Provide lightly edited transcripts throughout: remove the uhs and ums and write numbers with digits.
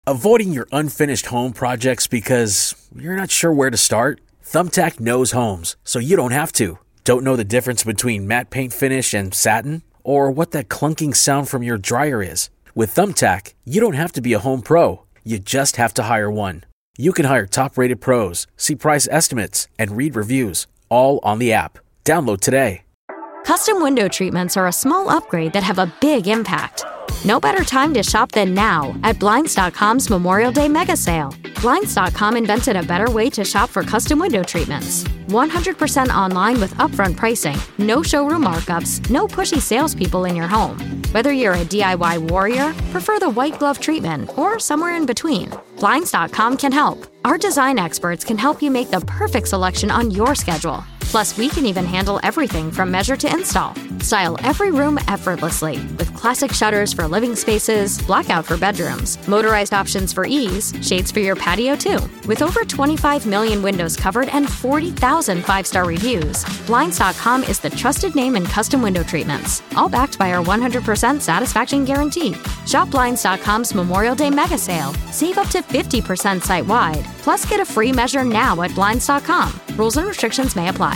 Avoiding your unfinished home projects because you're not sure where to start? Thumbtack knows homes, so you don't have to. Don't know the difference between matte paint finish and satin? Or what that clunking sound from your dryer is? With Thumbtack, you don't have to be a home pro. You just have to hire one. You can hire top-rated pros, see price estimates, and read reviews, all on the app. Download today. Custom window treatments are a small upgrade that have a big impact. No better time to shop than now at Blinds.com's Memorial Day Mega Sale. Blinds.com invented a better way to shop for custom window treatments. 100% online with upfront pricing, no showroom markups, no pushy salespeople in your home. Whether you're a DIY warrior, prefer the white glove treatment, or somewhere in between, Blinds.com can help. Our design experts can help you make the perfect selection on your schedule. Plus, we can even handle everything from measure to install. Style every room effortlessly with classic shutters for living spaces, blackout for bedrooms, motorized options for ease, shades for your patio too. With over 25 million windows covered and 40,000 five-star reviews, Blinds.com is the trusted name in custom window treatments, all backed by our 100% satisfaction guarantee. Shop Blinds.com's Memorial Day Mega Sale. Save up to 50% site-wide. Plus, get a free measure now at Blinds.com. Rules and restrictions may apply.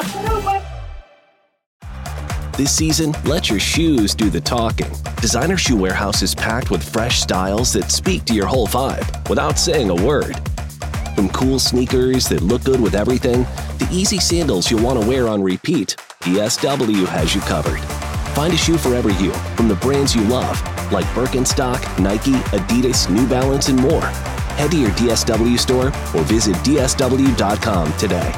This season, let your shoes do the talking. Designer Shoe Warehouse is packed with fresh styles that speak to your whole vibe without saying a word. From cool sneakers that look good with everything, to easy sandals you'll want to wear on repeat, DSW has you covered. Find a shoe for every you from the brands you love, like Birkenstock, Nike, Adidas, New Balance, and more. Head to your DSW store or visit DSW.com today.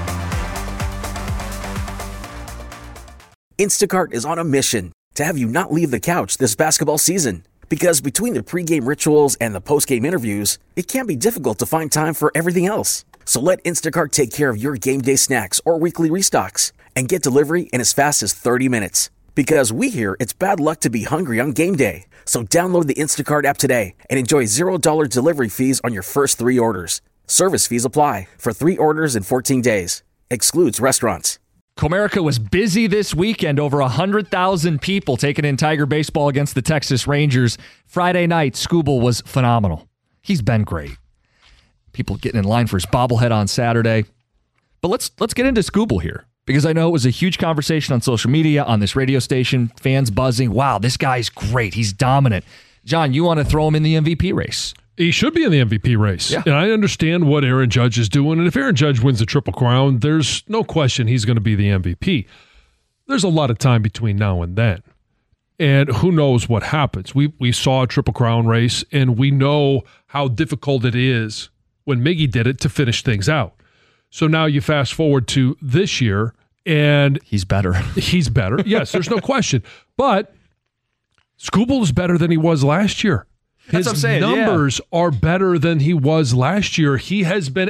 Instacart is on a mission to have you not leave the couch this basketball season. Because between the pregame rituals and the postgame interviews, it can be difficult to find time for everything else. So let Instacart take care of your game day snacks or weekly restocks and get delivery in as fast as 30 minutes. Because we hear it's bad luck to be hungry on game day. So download the Instacart app today and enjoy $0 delivery fees on your first 3 orders. Service fees apply for 3 orders in 14 days. Excludes restaurants. Comerica was busy this weekend. Over 100,000 people taking in Tiger baseball against the Texas Rangers. Friday night, Skubal was phenomenal. He's been great. People getting in line for his bobblehead on Saturday. But let's get into Skubal here, because I know it was a huge conversation on social media, on this radio station, fans buzzing. Wow, this guy's great. He's dominant. John, you want to throw him in the MVP race? He should be in the MVP race. Yeah. And I understand what Aaron Judge is doing. And if Aaron Judge wins the Triple Crown, there's no question he's going to be the MVP. There's a lot of time between now and then. And who knows what happens. We saw a Triple Crown race, and we know how difficult it is when Miggy did it to finish things out. So now you fast forward to this year, and he's better. He's better. Yes, there's no question. But Skubal is better than he was last year. His numbers are better than he was last year. He has been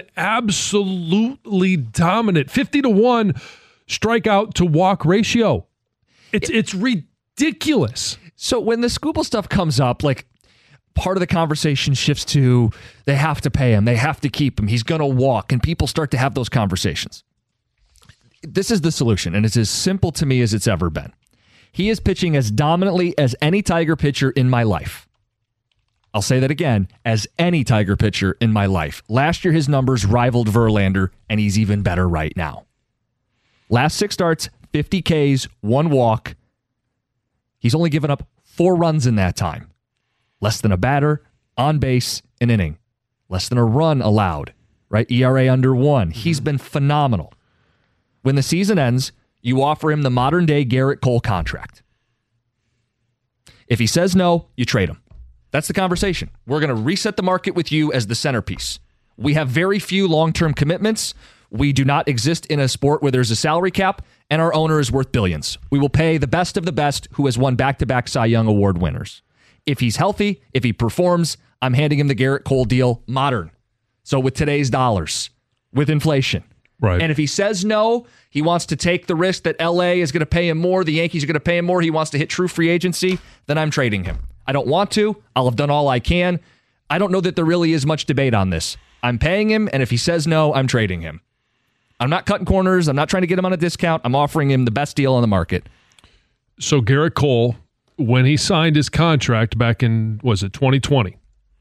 absolutely dominant. 50-1 strikeout to walk ratio. It's ridiculous. So when the Skubal stuff comes up, like, part of the conversation shifts to they have to pay him, they have to keep him, he's going to walk, and people start to have those conversations. This is the solution, and it's as simple to me as it's ever been. He is pitching as dominantly as any Tiger pitcher in my life. I'll say that again, as any Tiger pitcher in my life. Last year, his numbers rivaled Verlander, and he's even better right now. Last 6 starts, 50 Ks, 1 walk. He's only given up 4 runs in that time. Less than a batter, on base, an inning. Less than a run allowed, right? ERA under 1. He's been phenomenal. When the season ends, you offer him the modern-day Garrett Cole contract. If he says no, you trade him. That's the conversation. We're going to reset the market with you as the centerpiece. We have very few long-term commitments. We do not exist in a sport where there's a salary cap, and our owner is worth billions. We will pay the best of the best who has won back-to-back Cy Young Award winners. If he's healthy, if he performs, I'm handing him the Garrett Cole deal modern. So with today's dollars, with inflation. Right. And if he says no, he wants to take the risk that LA is going to pay him more, the Yankees are going to pay him more, he wants to hit true free agency, then I'm trading him. I don't want to. I'll have done all I can. I don't know that there really is much debate on this. I'm paying him, and if he says no, I'm trading him. I'm not cutting corners. I'm not trying to get him on a discount. I'm offering him the best deal on the market. So Garrett Cole, when he signed his contract back in, was it 2020?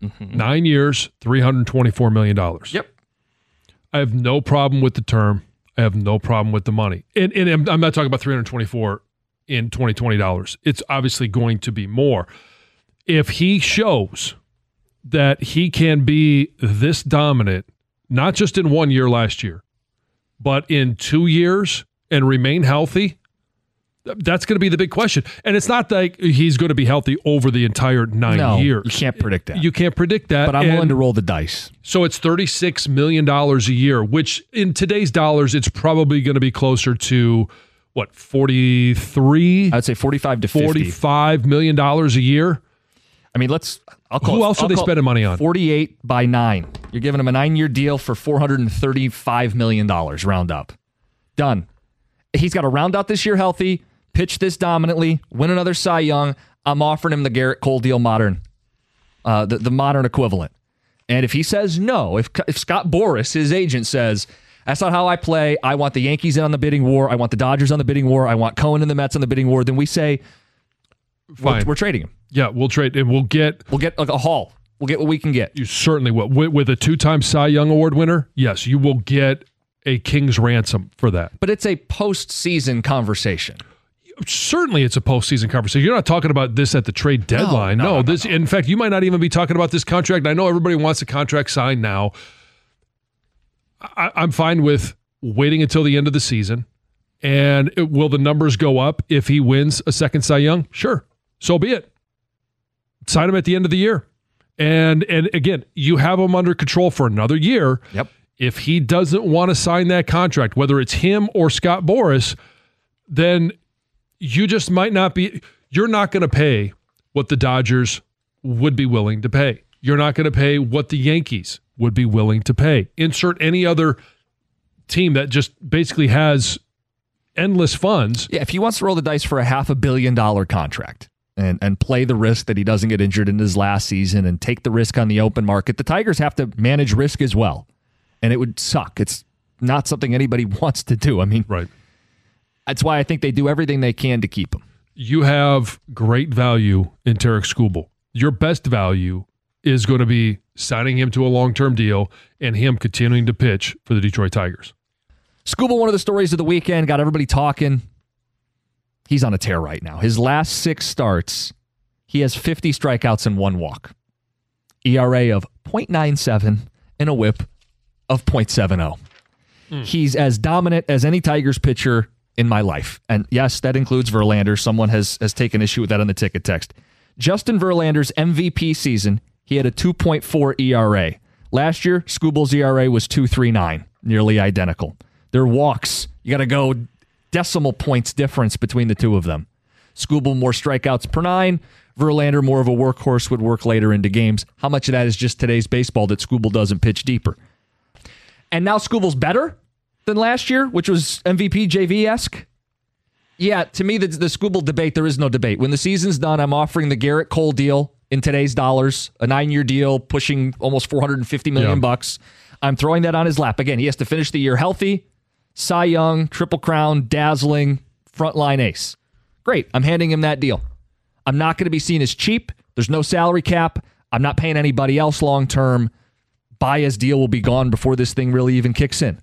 Mm-hmm. 9 years, $324 million. Yep. I have no problem with the term. I have no problem with the money. And I'm not talking about 324 in 2020 dollars. It's obviously going to be more. If he shows that he can be this dominant, not just in 1 year last year, but in 2 years and remain healthy, that's going to be the big question. And it's not like he's going to be healthy over the entire 9 years. You can't predict that. You can't predict that. But I'm willing to roll the dice. So it's $36 million a year, which in today's dollars, it's probably going to be closer to, what, 43? I'd say 45 to 50. $45 million a year? I mean, who else are they spending money on? 48 by 9. You're giving him a 9-year deal for $435 million, round up. Done. He's got to round out this year healthy, pitch this dominantly, win another Cy Young. I'm offering him the Garrett Cole deal modern, the modern equivalent. And if he says no, if Scott Boras, his agent, says, that's not how I play, I want the Yankees in on the bidding war, I want the Dodgers on the bidding war, I want Cohen and the Mets on the bidding war, then we say, fine, we're trading him. Yeah, we'll trade, and we'll get like a haul. We'll get what we can get. You certainly will. With a 2-time Cy Young Award winner, yes, you will get a king's ransom for that. But it's a postseason conversation. Certainly it's a postseason conversation. You're not talking about this at the trade deadline. No. In fact, you might not even be talking about this contract. I know everybody wants a contract signed now. I'm fine with waiting until the end of the season. And will the numbers go up if he wins a second Cy Young? Sure. So be it. Sign him at the end of the year. And again, you have him under control for another year. Yep. If he doesn't want to sign that contract, whether it's him or Scott Boras, then you just might not be, you're not going to pay what the Dodgers would be willing to pay. You're not going to pay what the Yankees would be willing to pay. Insert any other team that just basically has endless funds. Yeah, if he wants to roll the dice for a $500 million contract and play the risk that he doesn't get injured in his last season and take the risk on the open market, the Tigers have to manage risk as well. And it would suck. It's not something anybody wants to do. I mean, right. That's why I think they do everything they can to keep him. You have great value in Tarik Skubal. Your best value is going to be signing him to a long-term deal and him continuing to pitch for the Detroit Tigers. Skubal, one of the stories of the weekend, got everybody talking. He's on a tear right now. His last 6 starts, he has 50 strikeouts and 1 walk. ERA of .97 and a whip of .70. He's as dominant as any Tigers pitcher in my life. And yes, that includes Verlander. Someone has taken issue with that on the ticket text. Justin Verlander's MVP season, he had a 2.4 ERA. Last year, Skubal's ERA was 2.39, nearly identical. Their walks, you got to go decimal points difference between the two of them. Skubal more strikeouts per 9. Verlander more of a workhorse, would work later into games. How much of that is just today's baseball that Skubal doesn't pitch deeper? And now Skubal's better than last year, which was MVP JV-esque. Yeah, to me, the Skubal debate, there is no debate. When the season's done, I'm offering the Garrett Cole deal in today's dollars, a 9-year deal pushing almost $450 million bucks. I'm throwing that on his lap. Again, he has to finish the year healthy. Cy Young, Triple Crown, dazzling, frontline ace. Great, I'm handing him that deal. I'm not going to be seen as cheap. There's no salary cap. I'm not paying anybody else long term. Baez's deal will be gone before this thing really even kicks in.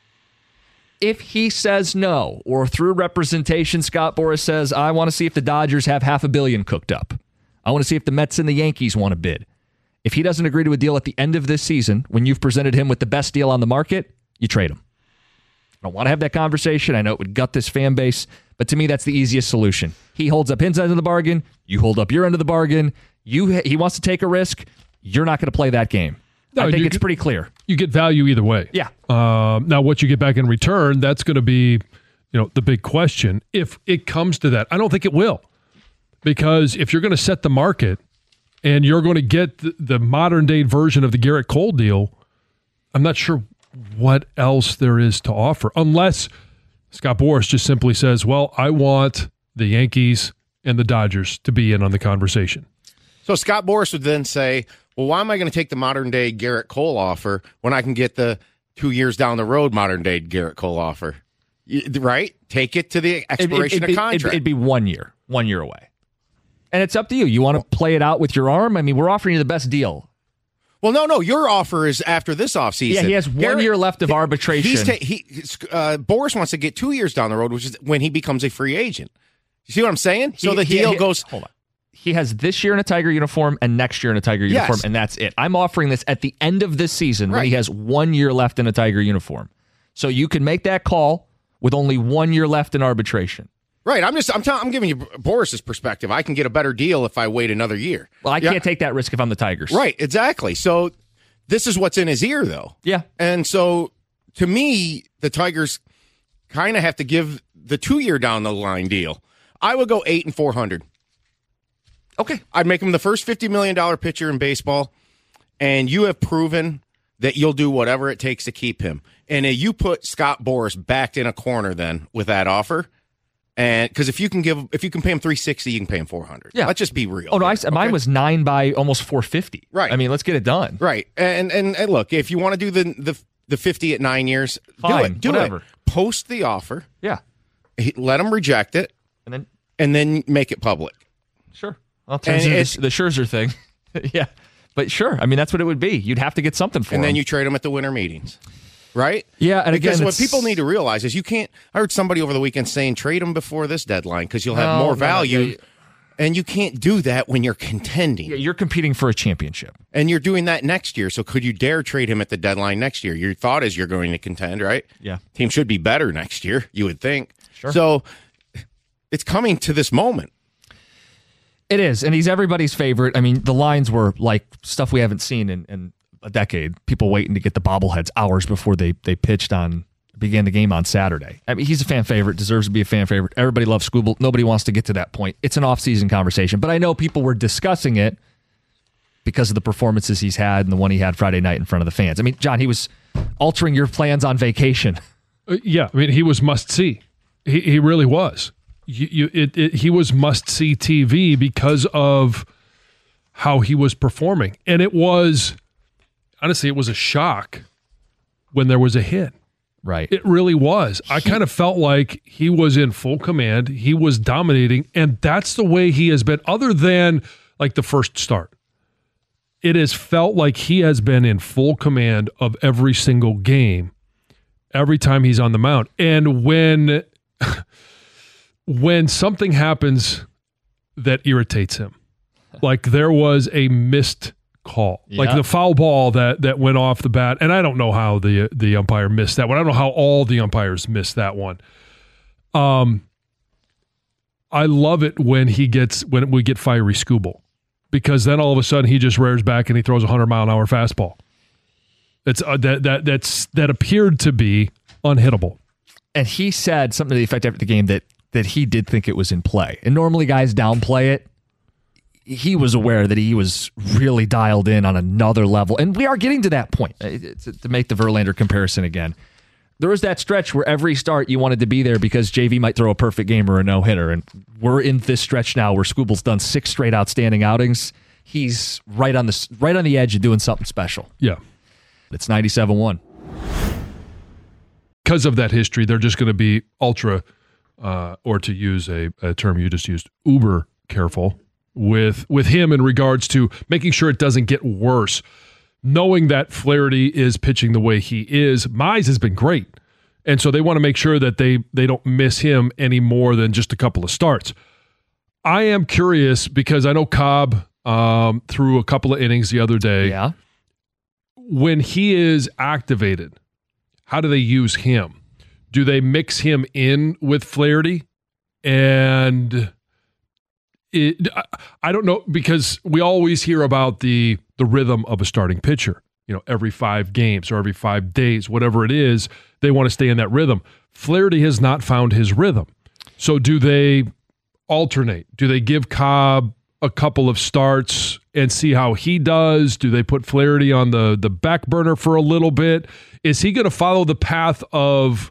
If he says no, or through representation, Scott Boras says, I want to see if the Dodgers have $500 million cooked up. I want to see if the Mets and the Yankees want to bid. If he doesn't agree to a deal at the end of this season, when you've presented him with the best deal on the market, you trade him. I don't want to have that conversation. I know it would gut this fan base, but to me, that's the easiest solution. He holds up his end of the bargain. You hold up your end of the bargain. He wants to take a risk. You're not going to play that game. No, I think it's pretty clear. You get value either way. Yeah. Now, what you get back in return, that's going to be, the big question. If it comes to that, I don't think it will, because if you're going to set the market and you're going to get the modern day version of the Garrett Cole deal, I'm not sure what else there is to offer, unless Scott Boras just simply says, well, I want the Yankees and the Dodgers to be in on the conversation. So Scott Boras would then say, well, why am I going to take the modern-day Garrett Cole offer when I can get the 2 years down the road modern-day Garrett Cole offer? Right? Take it to the expiration of contract. It'd be 1 year away. And it's up to you. You want to play it out with your arm? I mean, we're offering you the best deal. Well, no. Your offer is after this offseason. Yeah, he has 1 year left of arbitration. Boris wants to get 2 years down the road, which is when he becomes a free agent. You see what I'm saying? So the deal goes. Hold on. He has this year in a Tiger uniform and next year in a Tiger uniform, and that's it. I'm offering this at the end of this season when he has 1 year left in a Tiger uniform. So you can make that call with only 1 year left in arbitration. Right. I'm giving you Boris's perspective. I can get a better deal if I wait another year. Well, I can't take that risk if I'm the Tigers. Right. Exactly. So this is what's in his ear, though. Yeah. And so to me, the Tigers kind of have to give the 2 year down the line deal. I would go 8 and $400. Okay. I'd make him the first $50 million pitcher in baseball, and you have proven that you'll do whatever it takes to keep him. And you put Scott Boras backed in a corner then with that offer. And because if you can pay him $360, you can pay him $400. Yeah. Let's just be real. Oh, no, mine was 9 by almost $450. Right. I mean, let's get it done. Right. And look, if you want to do the 50 at 9 years, fine, do whatever. it. Post the offer. Yeah. Let him reject it. And then make it public. Sure. I'll turn the Scherzer thing. Yeah. But sure. I mean, that's what it would be. You'd have to get something for him. And then you trade him at the winter meetings. Right? Yeah. And because again, what people need to realize is you can't. I heard somebody over the weekend saying trade him before this deadline because you'll have more value. And you can't do that when you're contending. Yeah, you're competing for a championship. And you're doing that next year. So could you dare trade him at the deadline next year? Your thought is you're going to contend, right? Yeah. Team should be better next year, you would think. Sure. So it's coming to this moment. It is, and he's everybody's favorite. I mean, the lines were like stuff we haven't seen in a decade. People waiting to get the bobbleheads hours before they began the game on Saturday. I mean, he's a fan favorite, deserves to be a fan favorite. Everybody loves Skubal. Nobody wants to get to that point. It's an off-season conversation, but I know people were discussing it because of the performances he's had and the one he had Friday night in front of the fans. I mean, John, he was altering your plans on vacation. Yeah, I mean, he was must-see. He really was. He was must-see TV because of how he was performing. And it was, honestly, it was a shock when there was a hit. Right. It really was. I kind of felt like he was in full command. He was dominating, and that's the way he has been, other than like the first start. It has felt like he has been in full command of every single game, every time he's on the mound. And when something happens that irritates him, like there was a missed call, like the foul ball that went off the bat, and I don't know how the umpire missed that one. I don't know how all the umpires missed that one. I love it when we get fiery Skubal, because then all of a sudden he just rears back and he throws a 100-mile-an-hour fastball. It's that appeared to be unhittable. And he said something to the effect after the game that he did think it was in play. And normally guys downplay it. He was aware that he was really dialed in on another level. And we are getting to that point, to make the Verlander comparison again. There was that stretch where every start you wanted to be there because JV might throw a perfect game or a no-hitter. And we're in this stretch now where Skubal's done 6 straight outstanding outings. He's right on the edge of doing something special. Yeah. It's 97-1. Because of that history, they're just going to be ultra, or to use a term you just used, uber careful with him in regards to making sure it doesn't get worse. Knowing that Flaherty is pitching the way he is, Mize has been great. And so they want to make sure that they don't miss him any more than just a couple of starts. I am curious because I know Cobb threw a couple of innings the other day. Yeah. When he is activated, how do they use him? Do they mix him in with Flaherty? And I don't know, because we always hear about the rhythm of a starting pitcher. You know, every 5 games or every 5 days, whatever it is, they want to stay in that rhythm. Flaherty has not found his rhythm. So do they alternate? Do they give Cobb a couple of starts and see how he does? Do they put Flaherty on the back burner for a little bit? Is he going to follow the path of,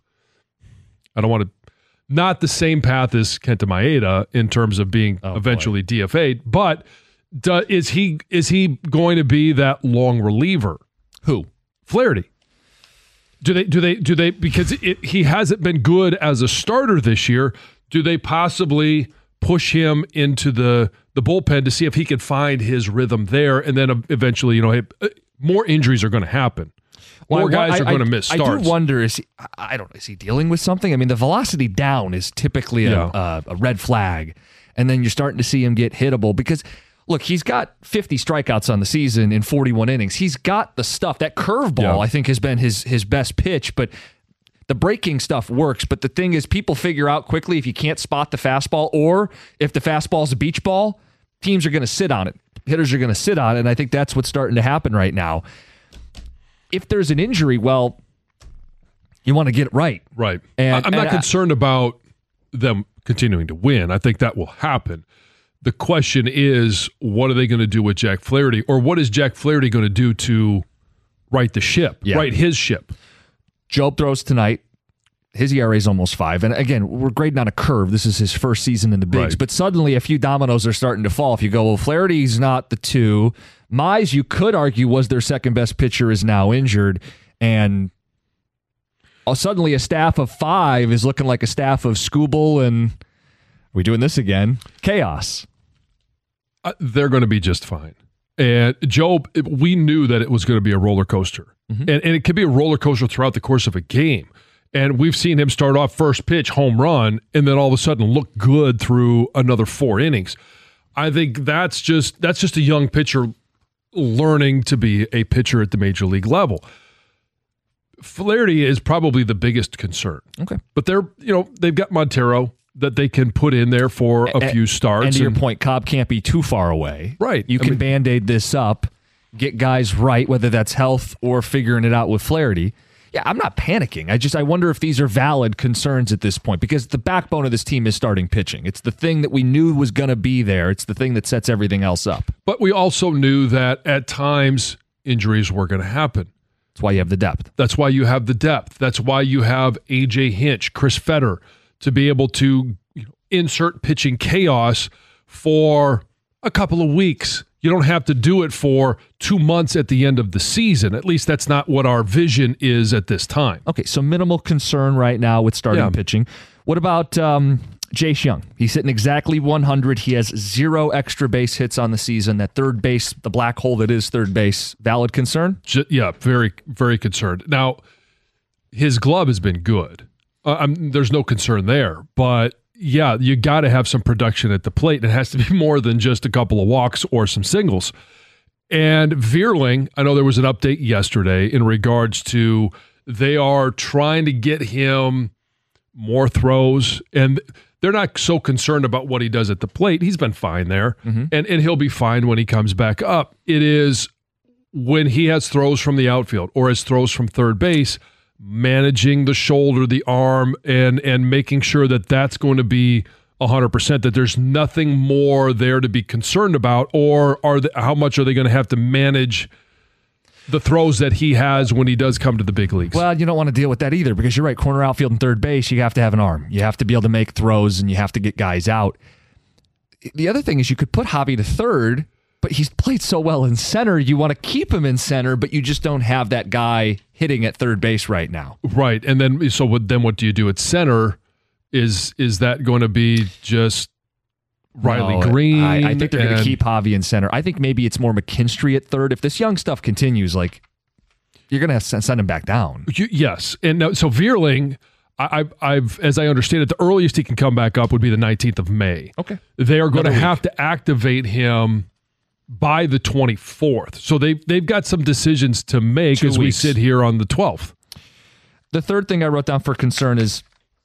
not the same path as Kenta Maeda in terms of being eventually DFA'd, but is he going to be that long reliever? Who? Flaherty. Do they because he hasn't been good as a starter this year, do they possibly push him into the bullpen to see if he can find his rhythm there, and then eventually, more injuries are going to happen. More guys are going to miss starts. I do wonder, is he dealing with something? I mean, the velocity down is typically a red flag, and then you're starting to see him get hittable because, look, he's got 50 strikeouts on the season in 41 innings. He's got the stuff. That curveball, I think, has been his best pitch, but the breaking stuff works. But the thing is, people figure out quickly if you can't spot the fastball or if the fastball is a beach ball, teams are going to sit on it. Hitters are going to sit on it, and I think that's what's starting to happen right now. If there's an injury, well, you want to get it right. Right. And I'm not concerned about them continuing to win. I think that will happen. The question is, what are they going to do with Jack Flaherty? Or what is Jack Flaherty going to do to right the ship, right his ship? Job throws tonight. His ERA is almost 5. And again, we're grading on a curve. This is his first season in the bigs. Right. But suddenly a few dominoes are starting to fall. If you go, well, Flaherty's not the 2. Mize, you could argue, was their second best pitcher, is now injured. And suddenly a staff of 5 is looking like a staff of Skubal and, are we doing this again? Chaos. They're going to be just fine. And Job, we knew that it was going to be a roller coaster. Mm-hmm. And it could be a roller coaster throughout the course of a game. And we've seen him start off first pitch, home run, and then all of a sudden look good through another 4 innings. I think that's just a young pitcher learning to be a pitcher at the major league level. Flaherty is probably the biggest concern. Okay. But they've got Montero that they can put in there for a few starts. And to your point, Cobb can't be too far away. Right. You can Band-Aid this up, get guys right, whether that's health or figuring it out with Flaherty. Yeah, I'm not panicking. I wonder if these are valid concerns at this point because the backbone of this team is starting pitching. It's the thing that we knew was going to be there. It's the thing that sets everything else up. But we also knew that at times injuries were going to happen. That's why you have the depth. That's why you have the depth. That's why you have A.J. Hinch, Chris Fetter, to be able to insert pitching chaos for a couple of weeks. You don't have to do it for 2 months at the end of the season. At least that's not what our vision is at this time. Okay, so minimal concern right now with starting pitching. What about Jace Young? He's hitting exactly 100. He has 0 extra base hits on the season. That third base, the black hole that is third base, valid concern? Yeah, very, very concerned. Now, his glove has been good. There's no concern there, but yeah, you got to have some production at the plate. It has to be more than just a couple of walks or some singles. And Vierling, I know there was an update yesterday in regards to they are trying to get him more throws, and they're not so concerned about what he does at the plate. He's been fine there, and he'll be fine when he comes back up. It is when he has throws from the outfield or has throws from third base, managing the shoulder, the arm, and making sure that that's going to be 100%, that there's nothing more there to be concerned about, or how much are they going to have to manage the throws that he has when he does come to the big leagues? Well, you don't want to deal with that either because you're right, corner, outfield, and third base, you have to have an arm. You have to be able to make throws, and you have to get guys out. The other thing is you could put Javi to third, but he's played so well in center, you want to keep him in center, but you just don't have that guy hitting at third base right now. Right, and then what do you do at center? Is that going to be just Riley Green? I think they're going to keep Javi in center. I think maybe it's more McKinstry at third. If this young stuff continues, you're going to have to send him back down. Yes, and now, so Vierling, I've as I understand it, the earliest he can come back up would be the 19th of May. Okay, they are going to have to activate him by the 24th. So they've got some decisions to make as we sit here on the 12th. The third thing I wrote down for concern is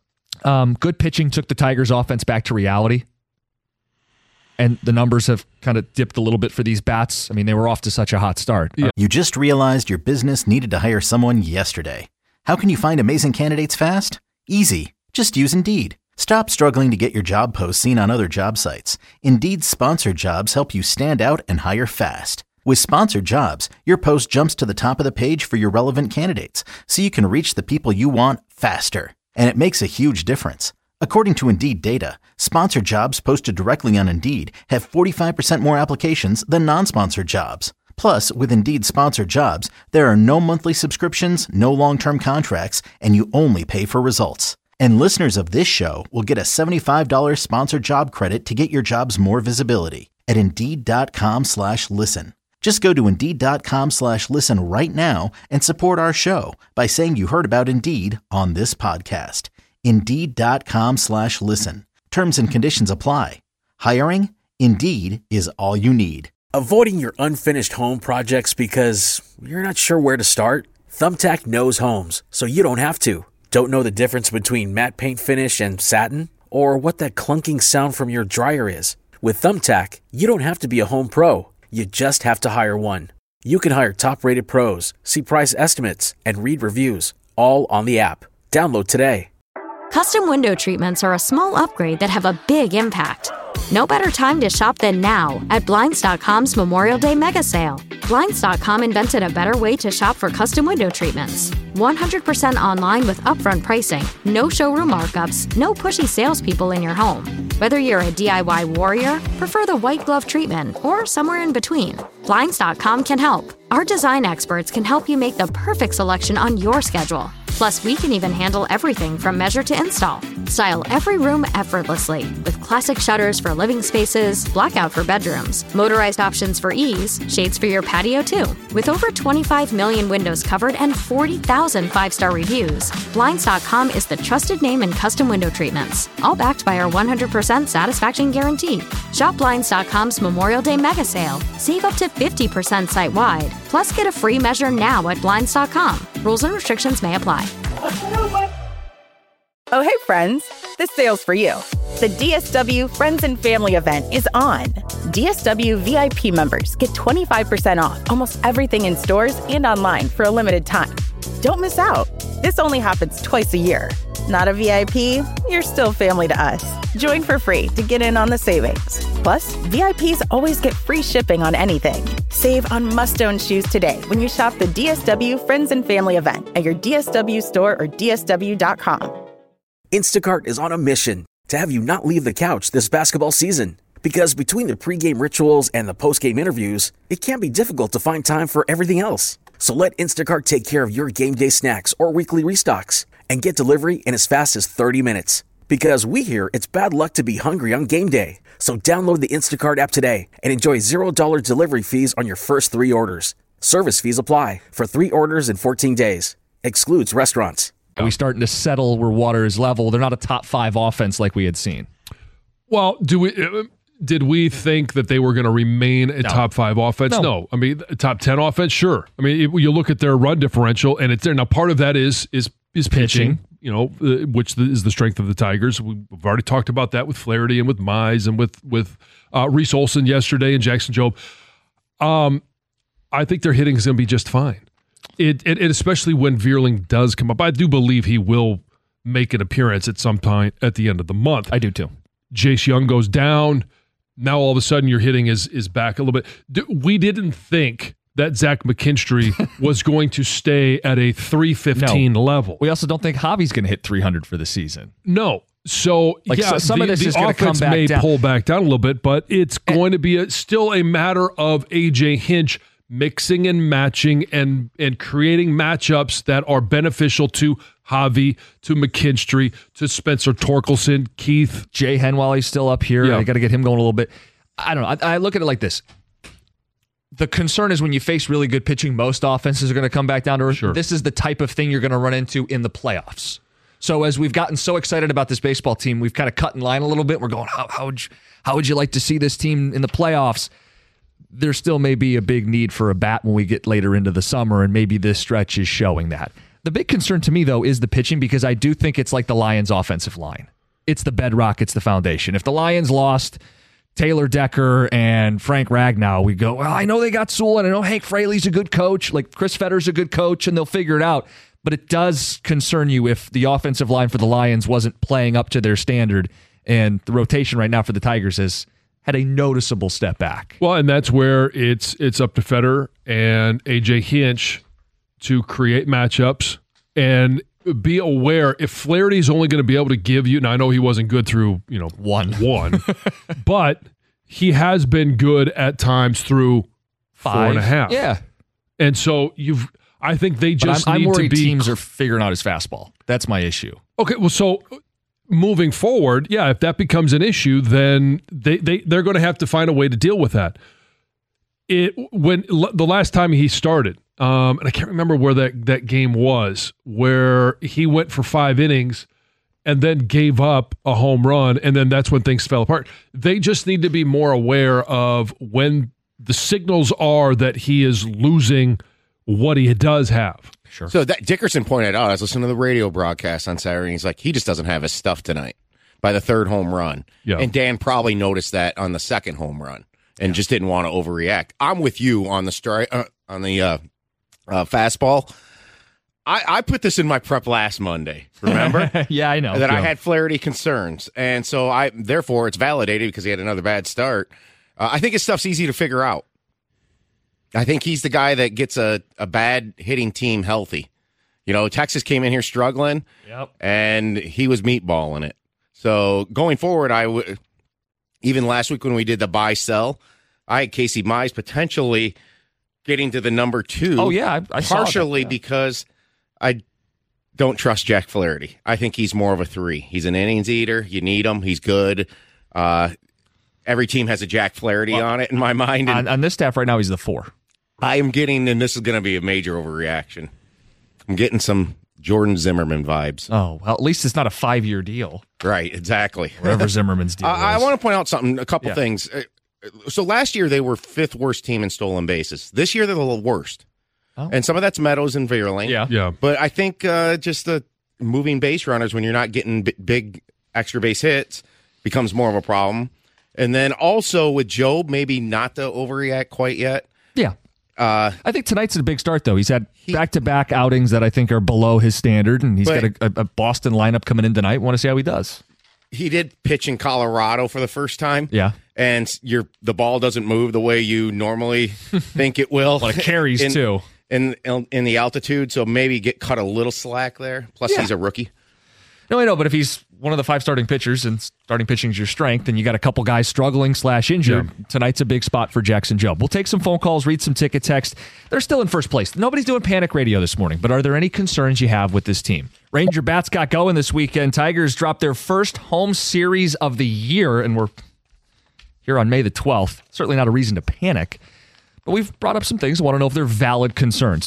good pitching took the Tigers' offense back to reality. And the numbers have kind of dipped a little bit for these bats. I mean, they were off to such a hot start. Yeah. You just realized your business needed to hire someone yesterday. How can you find amazing candidates fast? Easy. Just use Indeed. Stop struggling to get your job posts seen on other job sites. Indeed's sponsored jobs help you stand out and hire fast. With sponsored jobs, your post jumps to the top of the page for your relevant candidates, so you can reach the people you want faster. And it makes a huge difference. According to Indeed data, sponsored jobs posted directly on Indeed have 45% more applications than non-sponsored jobs. Plus, with Indeed sponsored jobs, there are no monthly subscriptions, no long-term contracts, and you only pay for results. And listeners of this show will get a $75 sponsored job credit to get your jobs more visibility at Indeed.com/listen. Just go to Indeed.com/listen right now and support our show by saying you heard about Indeed on this podcast. Indeed.com/listen. Terms and conditions apply. Hiring? Indeed is all you need. Avoiding your unfinished home projects because you're not sure where to start? Thumbtack knows homes, so you don't have to. Don't know the difference between matte paint finish and satin? Or what that clunking sound from your dryer is? With Thumbtack, you don't have to be a home pro. You just have to hire one. You can hire top-rated pros, see price estimates, and read reviews, all on the app. Download today. Custom window treatments are a small upgrade that have a big impact. No better time to shop than now at Blinds.com's Memorial Day mega sale. Blinds.com invented a better way to shop for custom window treatments. 100% online with upfront pricing, no showroom markups, no pushy salespeople in your home. Whether you're a DIY warrior, prefer the white glove treatment, or somewhere in between, Blinds.com can help. Our design experts can help you make the perfect selection on your schedule. Plus, we can even handle everything from measure to install. Style every room effortlessly with classic shutters for living spaces, blackout for bedrooms, motorized options for ease, shades for your patio too. With over 25 million windows covered and 40,000 five-star reviews, Blinds.com is the trusted name in custom window treatments, all backed by our 100% satisfaction guarantee. Shop Blinds.com's Memorial Day mega sale. Save up to 50% site-wide. Plus, get a free measure now at Blinds.com. Rules and restrictions may apply. Oh, hey, friends. This sale's for you. The DSW Friends and Family event is on. DSW VIP members get 25% off almost everything in stores and online for a limited time. Don't miss out. This only happens twice a year. Not a VIP? You're still family to us. Join for free to get in on the savings. Plus, VIPs always get free shipping on anything. Save on must-own shoes today when you shop the DSW Friends and Family event at your DSW store or DSW.com. Instacart is on a mission to have you not leave the couch this basketball season. Because between the pregame rituals and the postgame interviews, it can be difficult to find time for everything else. So let Instacart take care of your game day snacks or weekly restocks and get delivery in as fast as 30 minutes. Because we hear it's bad luck to be hungry on game day. So download the Instacart app today and enjoy $0 delivery fees on your first 3 orders. Service fees apply for 3 orders in 14 days. Excludes restaurants. Are we starting to settle where water is level? They're not a top 5 offense like we had seen. Well, did we think that they were going to remain a top 5 offense? No. I mean, a top 10 offense, sure. I mean, you look at their run differential, and it's there. Now, part of that is pitching, which is the strength of the Tigers. We've already talked about that with Flaherty and with Mize and with Reese Olson yesterday and Jackson Jobe. I think their hitting is going to be just fine. It especially when Vierling does come up. I do believe he will make an appearance at some time at the end of the month. I do too. Jace Young goes down. Now all of a sudden your hitting is back a little bit. We didn't think that Zach McKinstry was going to stay at a 315 level. We also don't think Javi's going to hit 300 for the season. No. So, some of this is going to come back may down. Pull back down a little bit, but it's going to be still a matter of A.J. Hinch mixing and matching and creating matchups that are beneficial to Javi, to McKinstry, to Spencer Torkelson, Keith. Jay Henwally's still up here. Yeah. I got to get him going a little bit. I don't know. I look at it like this. The concern is when you face really good pitching, most offenses are going to come back down to earth. Sure. This is the type of thing you're going to run into in the playoffs. So as we've gotten so excited about this baseball team, we've kind of cut in line a little bit. We're going, how would you like to see this team in the playoffs? There still may be a big need for a bat when we get later into the summer, and maybe this stretch is showing that. The big concern to me, though, is the pitching, because I do think it's like the Lions' offensive line. It's the bedrock. It's the foundation. If the Lions lost Taylor Decker and Frank Ragnow, we go, well, I know they got Sewell, and I know Hank Fraley's a good coach, like Chris Fetter's a good coach, and they'll figure it out. But it does concern you if the offensive line for the Lions wasn't playing up to their standard, and the rotation right now for the Tigers has had a noticeable step back. Well, and that's where it's up to Fetter and A.J. Hinch to create matchups and be aware if Flaherty's only going to be able to give you, now I know he wasn't good through, one, but he has been good at times through 4.5. Yeah. And so I think they just I'm need worried to be. Teams are figuring out his fastball. That's my issue. Okay, well, so moving forward, if that becomes an issue, then they're going to have to find a way to deal with that. when the last time he started, and I can't remember where that game was, where he went for 5 innings and then gave up a home run, and then that's when things fell apart. They just need to be more aware of when the signals are that he is losing what he does have. Sure. So that Dickerson pointed out, I was listening to the radio broadcast on Saturday, and he's like, he just doesn't have his stuff tonight by the 3rd home run. Yeah. And Dan probably noticed that on the 2nd home run and just didn't want to overreact. I'm with you on the fastball. I put this in my prep last Monday, remember? Yeah, I know. That I had Flaherty concerns. And so therefore it's validated because he had another bad start. I think his stuff's easy to figure out. I think he's the guy that gets a bad hitting team healthy. You know, Texas came in here struggling, and he was meatballing it. So going forward, even last week when we did the buy-sell, I had Casey Mize potentially getting to the number 2. Oh, yeah. I saw that, partially because I don't trust Jack Flaherty. I think he's more of a 3. He's an innings eater. You need him. He's good. Every team has a Jack Flaherty on it in my mind. And on this staff right now, he's the 4. I am getting, and this is going to be a major overreaction, I'm getting some Jordan Zimmerman vibes. Oh, well, at least it's not a 5-year deal. Right, exactly. Whatever Zimmerman's deal I is. want to point out a couple things. So last year they were 5th worst team in stolen bases. This year they're the worst. Oh. And some of that's Meadows and Vierling. Yeah. But I think just the moving base runners when you're not getting big extra base hits becomes more of a problem. And then also with Job, maybe not to overreact quite yet. Yeah. I think tonight's a big start, though. He's had back-to-back outings that I think are below his standard, and he's got a Boston lineup coming in tonight. Want to see how he does. He did pitch in Colorado for the first time. Yeah. And the ball doesn't move the way you normally think it will. A lot of carries, too. In the altitude, so maybe get cut a little slack there. Plus, he's a rookie. No, I know, but if he's one of the 5 starting pitchers and starting pitching is your strength, and you got a couple guys struggling / injured, tonight's a big spot for Jackson Jobe. We'll take some phone calls, read some ticket text. They're still in first place. Nobody's doing panic radio this morning, but are there any concerns you have with this team? Ranger Bats got going this weekend. Tigers dropped their first home series of the year, and we're here on May the 12th. Certainly not a reason to panic. But we've brought up some things. I want to know if they're valid concerns.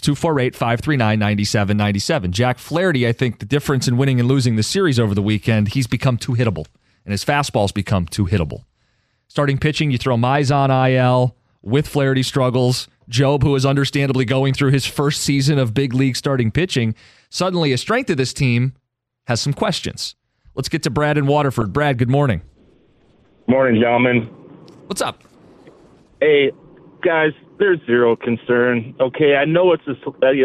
248-539-9797. Jack Flaherty, I think the difference in winning and losing the series over the weekend, he's become too hittable. And his fastball's become too hittable. Starting pitching, you throw Mize on IL with Flaherty struggles. Jobe, who is understandably going through his first season of big league starting pitching, suddenly a strength of this team has some questions. Let's get to Brad in Waterford. Brad, good morning. Morning, gentlemen. What's up? Hey, guys, there's zero concern. Okay, I know it's the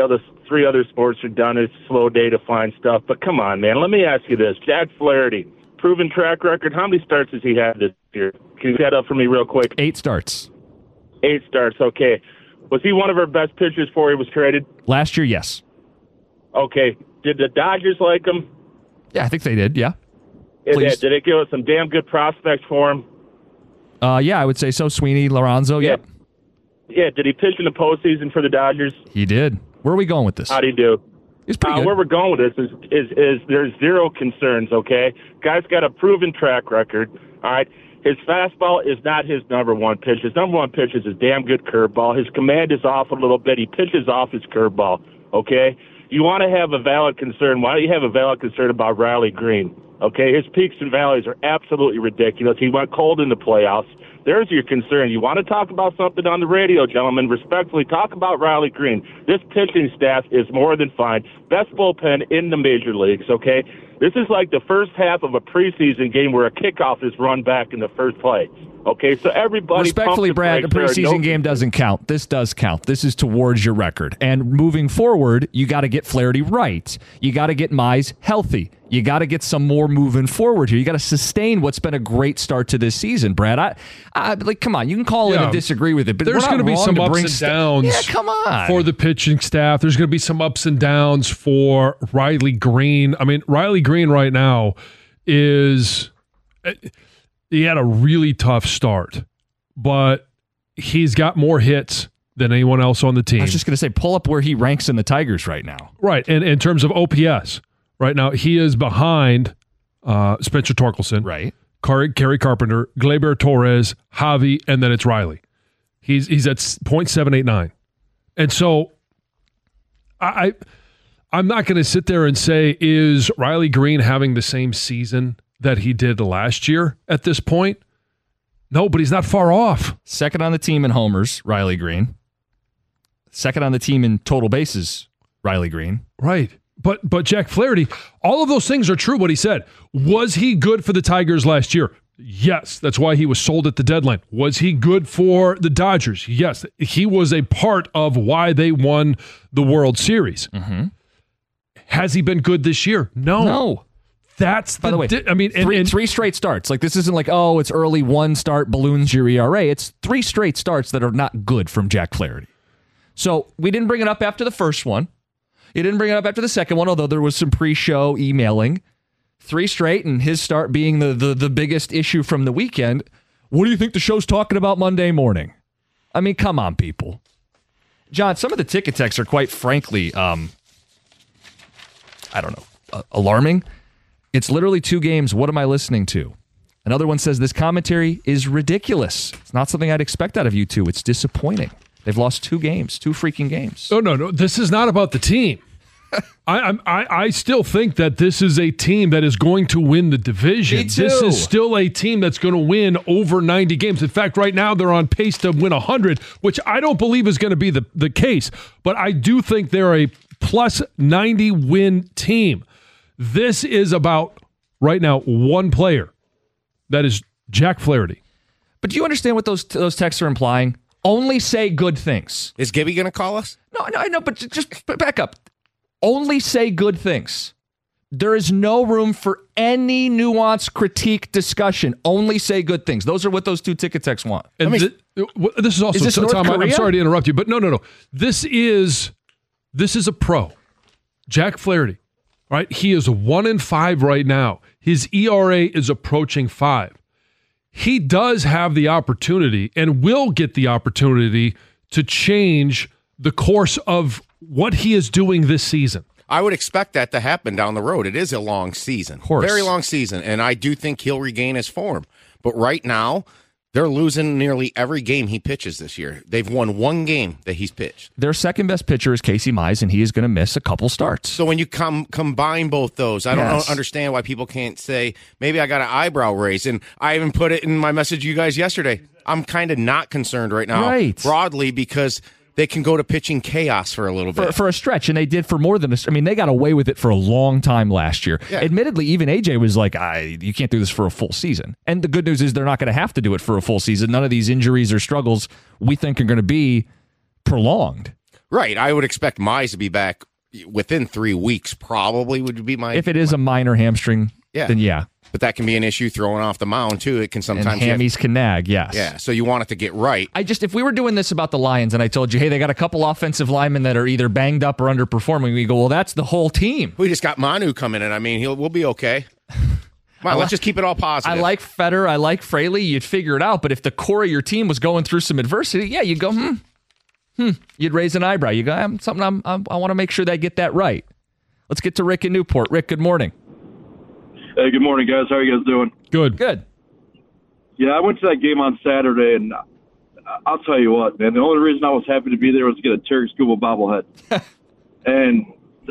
3 other sports are done. It's a slow day to find stuff, but come on, man. Let me ask you this. Jack Flaherty, proven track record. How many starts has he had this year? Can you set up for me real quick? 8 starts. 8 starts, okay. Was he one of our best pitchers before he was traded? Last year, yes. Okay. Did the Dodgers like him? Yeah, I think they did, yeah. Did it give us some damn good prospects for him? Yeah, I would say so. Sweeney, Lorenzo, yep. Yeah, did he pitch in the postseason for the Dodgers? He did. Where are we going with this? How'd he do? He's pretty good. Where we're going with this is there's zero concerns, okay? Guy's got a proven track record, all right? His fastball is not his number 1 pitch. His number 1 pitch is a damn good curveball. His command is off a little bit. He pitches off his curveball, okay? You want to have a valid concern. Why don't you have a valid concern about Riley Green, okay? His peaks and valleys are absolutely ridiculous. He went cold in the playoffs. There's your concern. You want to talk about something on the radio, gentlemen, respectfully, talk about Riley Green. This pitching staff is more than fine. Best bullpen in the major leagues, okay? This is like the first half of a preseason game where a kickoff is run back in the first play. Okay, so everybody... Respectfully, Brad, the preseason game doesn't count. This does count. This is towards your record. And moving forward, you got to get Flaherty right. You got to get Mize healthy. You got to get some more moving forward here. You got to sustain what's been a great start to this season, Brad. Come on, you can call in and disagree with it, but there's going to be some ups and downs. Yeah, come on. For the pitching staff, there's going to be some ups and downs for Riley Green. I mean, Riley Green right now is... He had a really tough start, but he's got more hits than anyone else on the team. I was just going to say, pull up where he ranks in the Tigers right now. Right, and in terms of OPS, right now he is behind Spencer Torkelson, right? Kerry Carpenter, Gleyber Torres, Javi, and then it's Riley. He's at .789. And so I'm not going to sit there and say, is Riley Green having the same season that he did last year at this point? No, but he's not far off. Second on the team in homers, Riley Green. Second on the team in total bases, Riley Green. Right. But Jack Flaherty, all of those things are true, what he said. Was he good for the Tigers last year? Yes. That's why he was sold at the deadline. Was he good for the Dodgers? Yes. He was a part of why they won the World Series. Mm-hmm. Has he been good this year? No. That's by the way. Three straight starts. Like, this isn't like, oh, it's early, one start balloons your ERA. It's 3 straight starts that are not good from Jack Flaherty. So we didn't bring it up after the first one. He didn't bring it up after the second one, although there was some pre-show emailing. 3 straight, and his start being the biggest issue from the weekend. What do you think the show's talking about Monday morning? I mean, come on, people. John, some of the ticket texts are quite frankly, alarming. It's literally 2 games. What am I listening to? Another one says, this commentary is ridiculous. It's not something I'd expect out of you two. It's disappointing. They've lost 2 games, 2 freaking games. Oh, no. This is not about the team. I still think that this is a team that is going to win the division. Me too. This is still a team that's going to win over 90 games. In fact, right now they're on pace to win 100, which I don't believe is going to be the case. But I do think they're a plus 90 win team. This is about, right now, one player. That is Jack Flaherty. But do you understand what those texts are implying? Only say good things. Is Gibby going to call us? No, but just back up. Only say good things. There is no room for any nuance, critique, discussion. Only say good things. Those are what those 2 ticket texts want. And this is also, is this North Tom, Korea? I'm sorry to interrupt you, but no. This is a pro. Jack Flaherty, right? He is 1-5 right now. His ERA is approaching 5. He does have the opportunity and will get the opportunity to change the course of what he is doing this season. I would expect that to happen down the road. It is a long season. Very long season, and I do think he'll regain his form. But right now, they're losing nearly every game he pitches this year. They've won 1 game that he's pitched. Their second best pitcher is Casey Mize, and he is going to miss a couple starts. So when you combine both those, I don't understand why people can't say, maybe I got an eyebrow raise. And I even put it in my message to you guys yesterday. I'm kind of not concerned right now, broadly, because they can go to pitching chaos for a little bit. For a stretch, and they did for more than they got away with it for a long time last year. Yeah. Admittedly, even AJ was like, you can't do this for a full season. And the good news is they're not going to have to do it for a full season. None of these injuries or struggles we think are going to be prolonged. Right. I would expect Mize to be back within 3 weeks, probably would be my... If it is a minor hamstring, then yeah. But that can be an issue throwing off the mound, too. It can sometimes... And hammies can nag, yes. Yeah, so you want it to get right. If we were doing this about the Lions and I told you, hey, they got a couple offensive linemen that are either banged up or underperforming, we go, well, that's the whole team. We just got Manu coming in. I mean, we'll be okay. Come on, let's just keep it all positive. I like Fetter. I like Fraley. You'd figure it out. But if the core of your team was going through some adversity, yeah, you'd go, You'd raise an eyebrow. You go, I want to make sure they get that right. Let's get to Rick in Newport. Rick, good morning. Hey, good morning, guys. How are you guys doing? Good. Yeah, I went to that game on Saturday, and I'll tell you what, man. The only reason I was happy to be there was to get a Terry Scuba bobblehead. And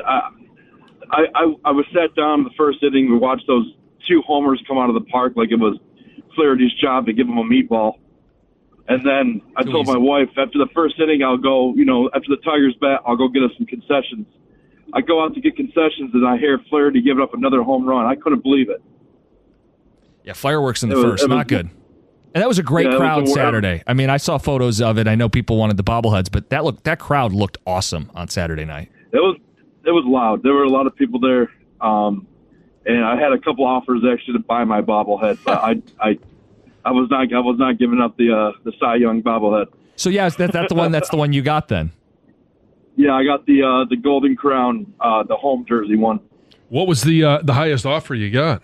I was sat down in the first inning. We watched those 2 homers come out of the park like it was Flaherty's job to give him a meatball. And then I told my wife, after the first inning, I'll go, after the Tigers bat, I'll go get us some concessions. I go out to get concessions, and I hear Flaherty giving up another home run. I couldn't believe it. Yeah, fireworks in the first. Not good. And that was a great crowd Saturday. I mean, I saw photos of it. I know people wanted the bobbleheads, but that crowd looked awesome on Saturday night. It was loud. There were a lot of people there, and I had a couple offers actually to buy my bobblehead, but I was not giving up the Cy Young bobblehead. So yeah, that's the one. That's the one you got then. Yeah, I got the Golden Crown, the home jersey one. What was the highest offer you got?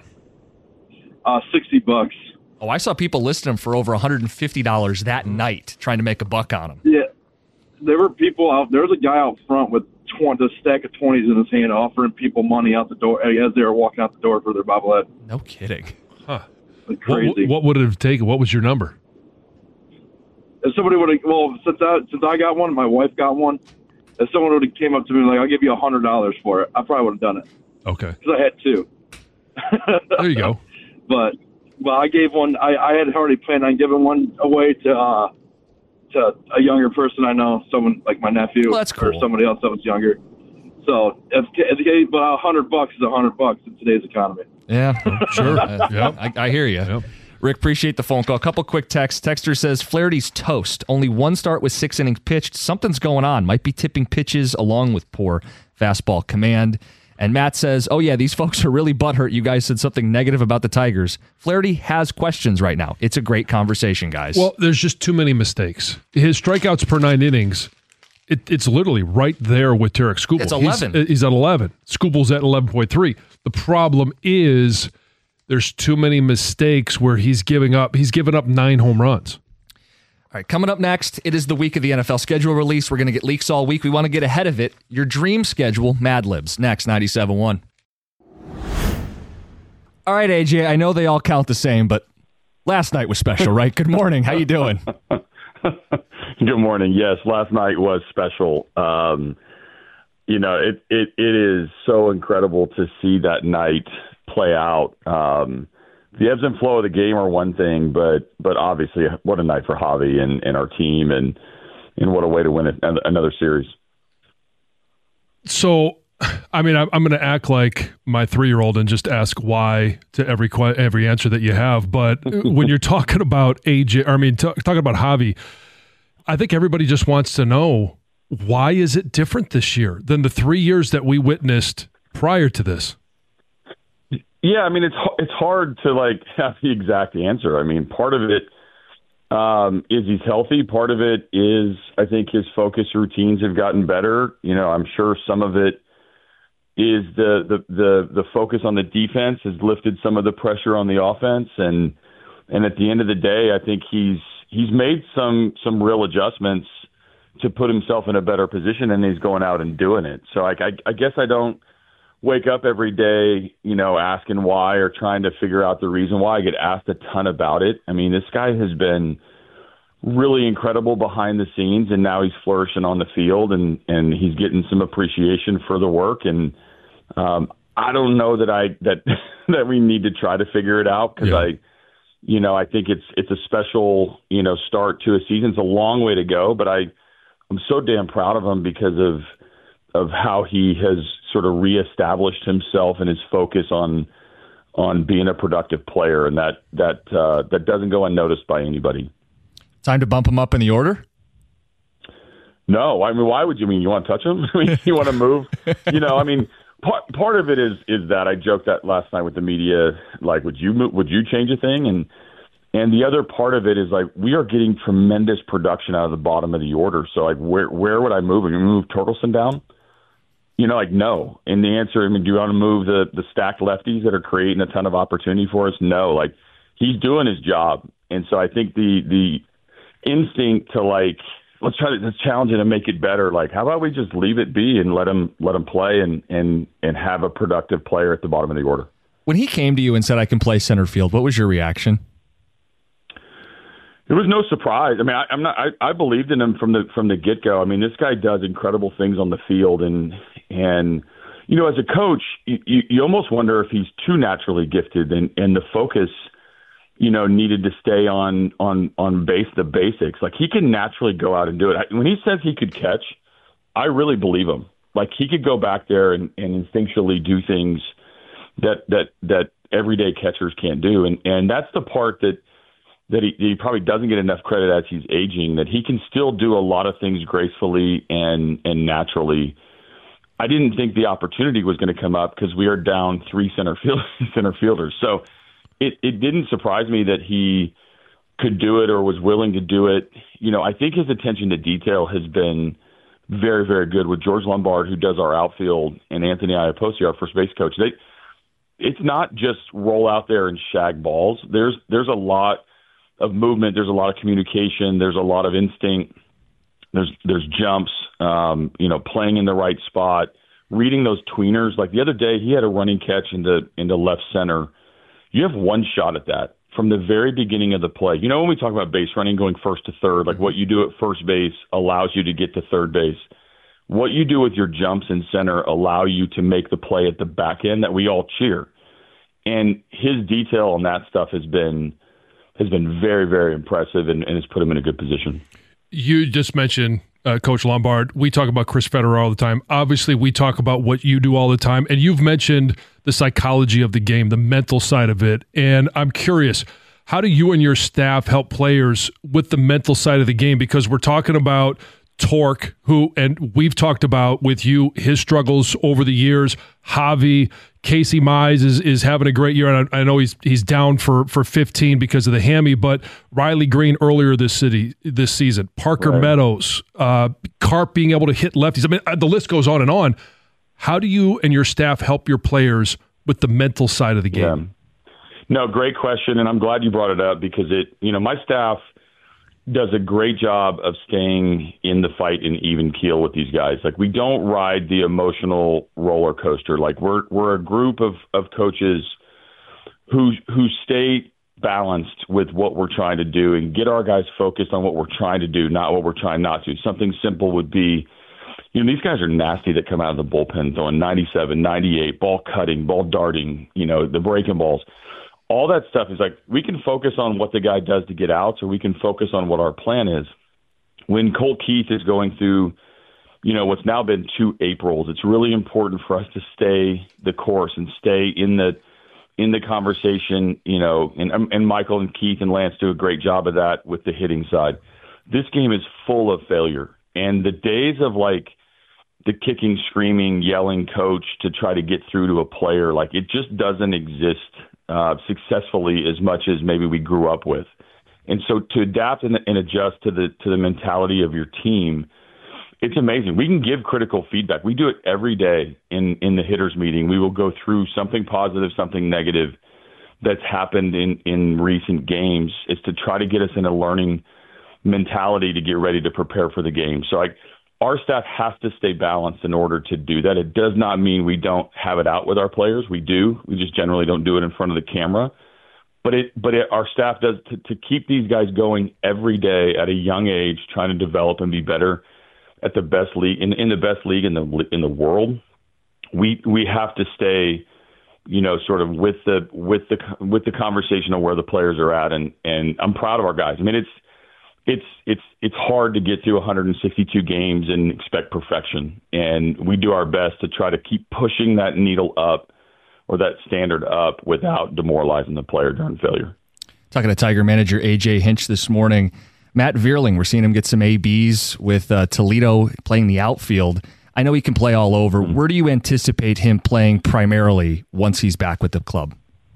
$60. Oh, I saw people listing them for over $150 that night, trying to make a buck on them. Yeah, there were people out. There was a guy out front with a stack of 20s in his hand, offering people money out the door as they were walking out the door for their bobblehead. No kidding. Huh? Crazy. What would it have taken? What was your number? if somebody would have, since I got one, my wife got one. If someone would have came up to me like, I'll give you $100 for it, I probably would have done it. Okay. Because I had two. There you go. But I gave one. I had already planned on giving one away to a younger person I know, someone like my nephew that's cool. or somebody else that was younger. So but $100 is $100 in today's economy. Yeah, sure. Yep. I hear you. Yep. Rick, appreciate the phone call. A couple quick texts. Texter says, Flaherty's toast. Only one start with 6 innings pitched. Something's going on. Might be tipping pitches along with poor fastball command. And Matt says, oh, yeah, these folks are really butthurt. You guys said something negative about the Tigers. Flaherty has questions right now. It's a great conversation, guys. Well, there's just too many mistakes. His strikeouts per 9 innings, it's literally right there with Tarik Skubal. It's 11. He's at 11. Skubal's at 11.3. The problem is there's too many mistakes where he's given up 9 home runs. All right, coming up next, it is the week of the NFL schedule release. We're going to get leaks all week. We want to get ahead of it. Your dream schedule, Mad Libs. Next, 97.1. All right, AJ, I know they all count the same, but last night was special, right? Good morning. How you doing? Good morning. Yes, last night was special. It is so incredible to see that night play out. The ebbs and flow of the game are one thing, but obviously, what a night for Javi and our team, and what a way to win another series. So, I mean, I'm going to act like my 3-year-old and just ask why to every answer that you have. But when you're talking about talking about Javi, I think everybody just wants to know, why is it different this year than the 3 years that we witnessed prior to this? Yeah, I mean, it's hard to have the exact answer. I mean, part of it is he's healthy. Part of it is, I think, his focus routines have gotten better. I'm sure some of it is the focus on the defense has lifted some of the pressure on the offense, and at the end of the day, I think he's made some real adjustments to put himself in a better position, and he's going out and doing it. So I guess I don't wake up every day, asking why or trying to figure out the reason why. I get asked a ton about it. I mean, this guy has been really incredible behind the scenes, and now he's flourishing on the field, and he's getting some appreciation for the work. And I don't know that we need to try to figure it out, because I think it's a special, start to a season. It's a long way to go, but I'm so damn proud of him because of how he has sort of reestablished himself and his focus on being a productive player, and that doesn't go unnoticed by anybody. Time to bump him up in the order? No, I mean, why would you? You want to touch him? I mean, you want to move? I mean, part of it is that I joked that last night with the media, would you change a thing? And the other part of it is we are getting tremendous production out of the bottom of the order. So where would I move? Would you move Torkelson down? No. And the answer, do you want to move the stacked lefties that are creating a ton of opportunity for us? No. He's doing his job. And so I think the instinct to let's challenge it and make it better. How about we just leave it be and let him play and have a productive player at the bottom of the order? When he came to you and said, I can play center field, what was your reaction? It was no surprise. I mean, I believed in him from the get-go. I mean, this guy does incredible things on the field, and as a coach, you almost wonder if he's too naturally gifted, and the focus, needed to stay on the basics. He can naturally go out and do it. When he says he could catch, I really believe him. He could go back there and instinctually do things that everyday catchers can't do, and that's the part that he probably doesn't get enough credit as he's aging, that he can still do a lot of things gracefully and naturally. I didn't think the opportunity was going to come up because we are down 3 center fielders. So it didn't surprise me that he could do it or was willing to do it. I think his attention to detail has been very, very good with George Lombard, who does our outfield, and Anthony Iapoce, our first base coach. It's not just roll out there and shag balls. There's a lot of movement. There's a lot of communication. There's a lot of instinct. There's jumps, playing in the right spot, reading those tweeners. The other day, he had a running catch into left center. You have one shot at that. from the very beginning of the play. You know, when we talk about base running, going first to third, like what you do at first base allows you to get to third base. What you do with your jumps in center allow you to make the play at the back end that we all cheer. And his detail on that stuff has been very, very impressive and has put him in a good position. You just mentioned Coach Lombard. We talk about Chris Federer all the time. Obviously, we talk about what you do all the time. And you've mentioned the psychology of the game, the mental side of it. And I'm curious, how do you and your staff help players with the mental side of the game? Because we're talking about Torque, and we've talked about with you his struggles over the years. Javi, Casey Mize is having a great year, and I know he's down for 15 because of the hammy. But Riley Green earlier this season, Parker Meadows, Carp being able to hit lefties. I mean, the list goes on and on. How do you and your staff help your players with the mental side of the game? Yeah. No, great question, and I'm glad you brought it up because my staff does a great job of staying in the fight in even keel with these guys. Like, we don't ride the emotional roller coaster. Like, we're a group of coaches who stay balanced with what we're trying to do and get our guys focused on what we're trying to do, not what we're trying not to. Something simple would be, these guys are nasty that come out of the bullpen throwing 97, 98, ball cutting, ball darting, the breaking balls. All that stuff is like, we can focus on what the guy does to get outs, or we can focus on what our plan is. When Colt Keith is going through, what's now been 2 Aprils, it's really important for us to stay the course and stay in the conversation, and Michael and Keith and Lance do a great job of that with the hitting side. This game is full of failure. And the days of like the kicking, screaming, yelling coach to try to get through to a player, like, it just doesn't exist successfully as much as maybe we grew up with. And so to adapt and adjust to the mentality of your team, it's amazing. We can give critical feedback. We do it every day in the hitters meeting. We will go through something positive, something negative that's happened in recent games, is to try to get us in a learning mentality to get ready to prepare for the game. So our staff has to stay balanced in order to do that. It does not mean we don't have it out with our players. We do. We just generally don't do it in front of the camera. But our staff does to keep these guys going every day at a young age, trying to develop and be better at the best league in the best league in the world. We have to stay, sort of with the conversation of where the players are at, and I'm proud of our guys. I mean, it's hard to get through 162 games and expect perfection. And we do our best to try to keep pushing that needle up, or that standard up, without demoralizing the player during failure. Talking to Tiger manager A.J. Hinch this morning. Matt Vierling, we're seeing him get some ABs with Toledo playing the outfield. I know he can play all over. Where do you anticipate him playing primarily once he's back with the club?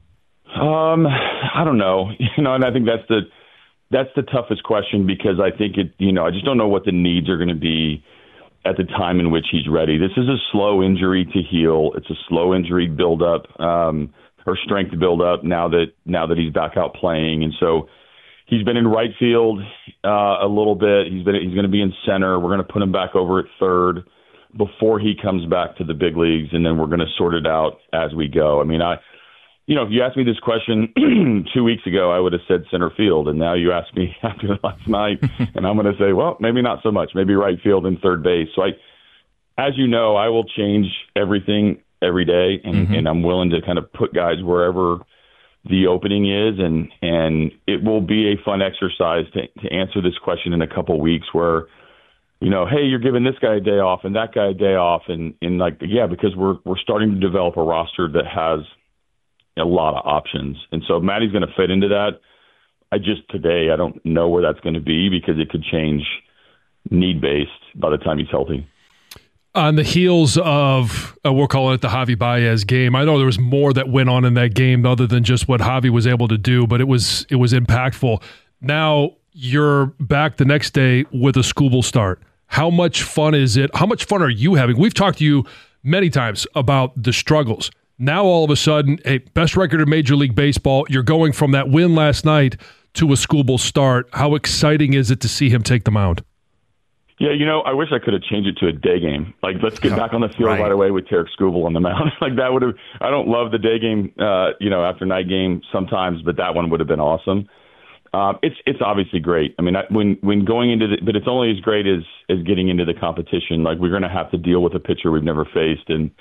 I don't know. And I think that's the toughest question, because I think I just don't know what the needs are going to be at the time in which he's ready. This is a slow injury to heal. It's a slow injury buildup, or strength buildup now that he's back out playing. And so he's been in right field a little bit. He's going to be in center. We're going to put him back over at third before he comes back to the big leagues, and then we're going to sort it out as we go. I mean, if you asked me this question 2 weeks ago, I would have said center field. And now you ask me after last night, and I'm going to say, well, maybe not so much. Maybe right field and third base. So as you know, I will change everything every day, and I'm willing to kind of put guys wherever the opening is. And it will be a fun exercise to answer this question in a couple of weeks where, hey, you're giving this guy a day off and that guy a day off. And because we're starting to develop a roster that has a lot of options. And so Matty's going to fit into that. Today, I don't know where that's going to be, because it could change need-based by the time he's healthy. On the heels of, we're calling it the Javi Baez game, I know there was more that went on in that game other than just what Javi was able to do, but it was impactful. Now you're back the next day with a Skubal start. How much fun is it? How much fun are you having? We've talked to you many times about the struggles. Now, all of a sudden, best record in Major League Baseball, you're going from that win last night to a Skubal start. How exciting is it to see him take the mound? Yeah, I wish I could have changed it to a day game. Like, let's get back on the field right away with Tarek Skubal on the mound. Like, that would have – I don't love the day game, after night game sometimes, but that one would have been awesome. It's obviously great. I mean, when going into but it's only as great as getting into the competition. Like, we're going to have to deal with a pitcher we've never faced and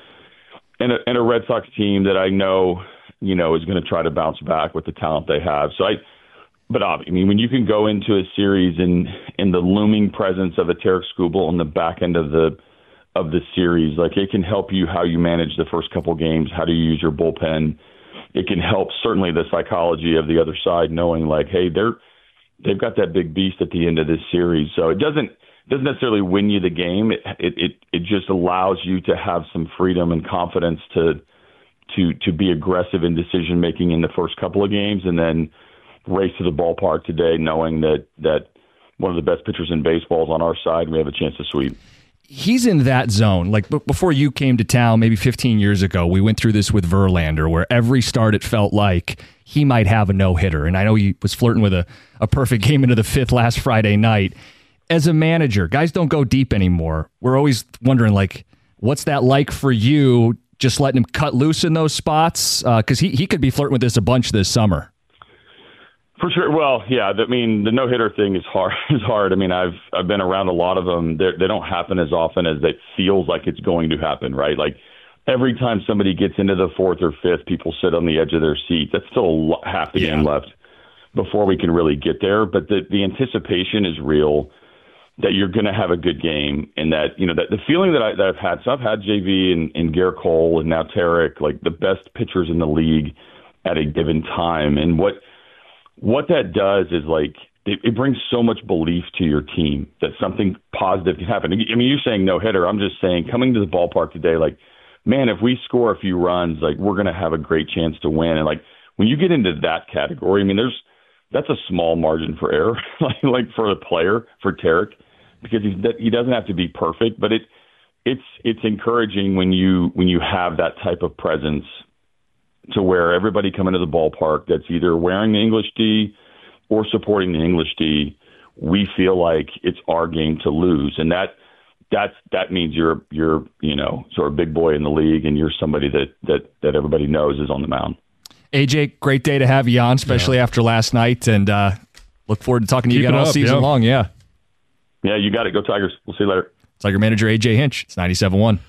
a Red Sox team that I know, is going to try to bounce back with the talent they have. So But when you can go into a series in the looming presence of a Tarek Skubal on the back end of the series, like, it can help you how you manage the first couple games, how do you use your bullpen. It can help certainly the psychology of the other side, knowing like, hey, they've got that big beast at the end of this series. So it doesn't necessarily win you the game. It just allows you to have some freedom and confidence to be aggressive in decision making in the first couple of games, and then race to the ballpark today knowing that one of the best pitchers in baseball is on our side and we have a chance to sweep. He's in that zone. Like, before you came to town, maybe 15 years ago, we went through this with Verlander, where every start it felt like he might have a no-hitter. And I know he was flirting with a perfect game into the fifth last Friday night. As a manager, guys don't go deep anymore. We're always wondering, like, what's that like for you, just letting him cut loose in those spots? Because he could be flirting with this a bunch this summer. For sure. Well, yeah. The no-hitter thing is hard. I mean, I've been around a lot of them. They don't happen as often as it feels like it's going to happen, right? Like, every time somebody gets into the fourth or fifth, people sit on the edge of their seat. That's still half the game left before we can really get there. But the anticipation is real that you're going to have a good game, and that that the feeling that I've had. So I've had JV and Garrett Cole and now Tarek, like the best pitchers in the league at a given time, and what that does is, like, it brings so much belief to your team that something positive can happen. I mean, you're saying no hitter. I'm just saying, coming to the ballpark today, like, man, if we score a few runs, like, we're going to have a great chance to win. And, like, when you get into that category, I mean, that's a small margin for error, like for the player, for Tarek, because he doesn't have to be perfect, but it's encouraging when you have that type of presence, to where everybody coming to the ballpark that's either wearing the English D or supporting the English D, we feel like it's our game to lose. And that means you're sort of big boy in the league, and you're somebody that everybody knows is on the mound. AJ, great day to have you on, especially after last night, and look forward to talking to you again all season long. Yeah. Yeah, you got it. Go Tigers. We'll see you later. Tiger manager AJ Hinch. It's 97.1.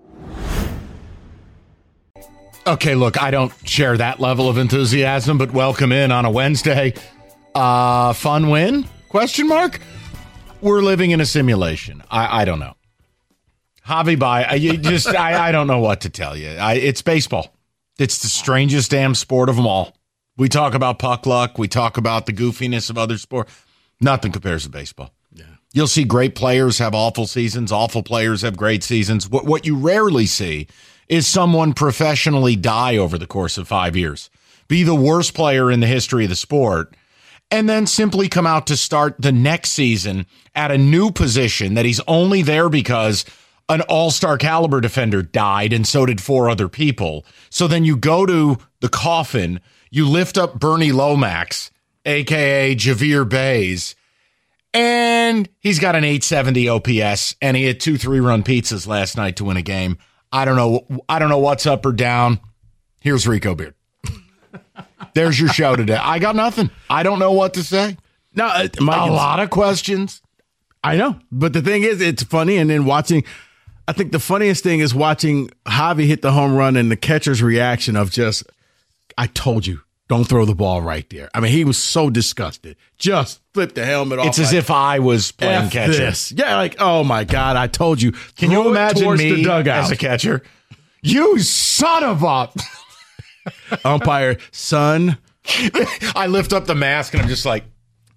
Okay, look, I don't share that level of enthusiasm, but welcome in on a Wednesday. Fun win? Question mark? We're living in a simulation. I don't know. Javi Baez, I don't know what to tell you. It's baseball. It's the strangest damn sport of them all. We talk about puck luck. We talk about the goofiness of other sports. Nothing compares to baseball. Yeah. You'll see great players have awful seasons. Awful players have great seasons. What you rarely see is someone professionally die over the course of 5 years, be the worst player in the history of the sport, and then simply come out to start the next season at a new position that he's only there because an all-star caliber defender died, and so did 4 other people. So then you go to the coffin, you lift up Bernie Lomax, a.k.a. Javier Baez, and he's got an 870 OPS, and he had 2 3-run pizzas last night to win a game. I don't know what's up or down. Here's Rico Beard. There's your show today. I got nothing. I don't know what to say. No, Mike, a lot of questions. I know, but the thing is, it's funny. And then watching, I think the funniest thing is watching Javi hit the home run and the catcher's reaction of just, I told you, don't throw the ball right there. I mean, he was so disgusted. Just flipped the helmet off. It's as if I was playing catcher. This. Yeah, like, oh my God, I told you. Can you imagine me the dugout as a catcher? You son of a... Umpire, son. I lift up the mask and I'm just like,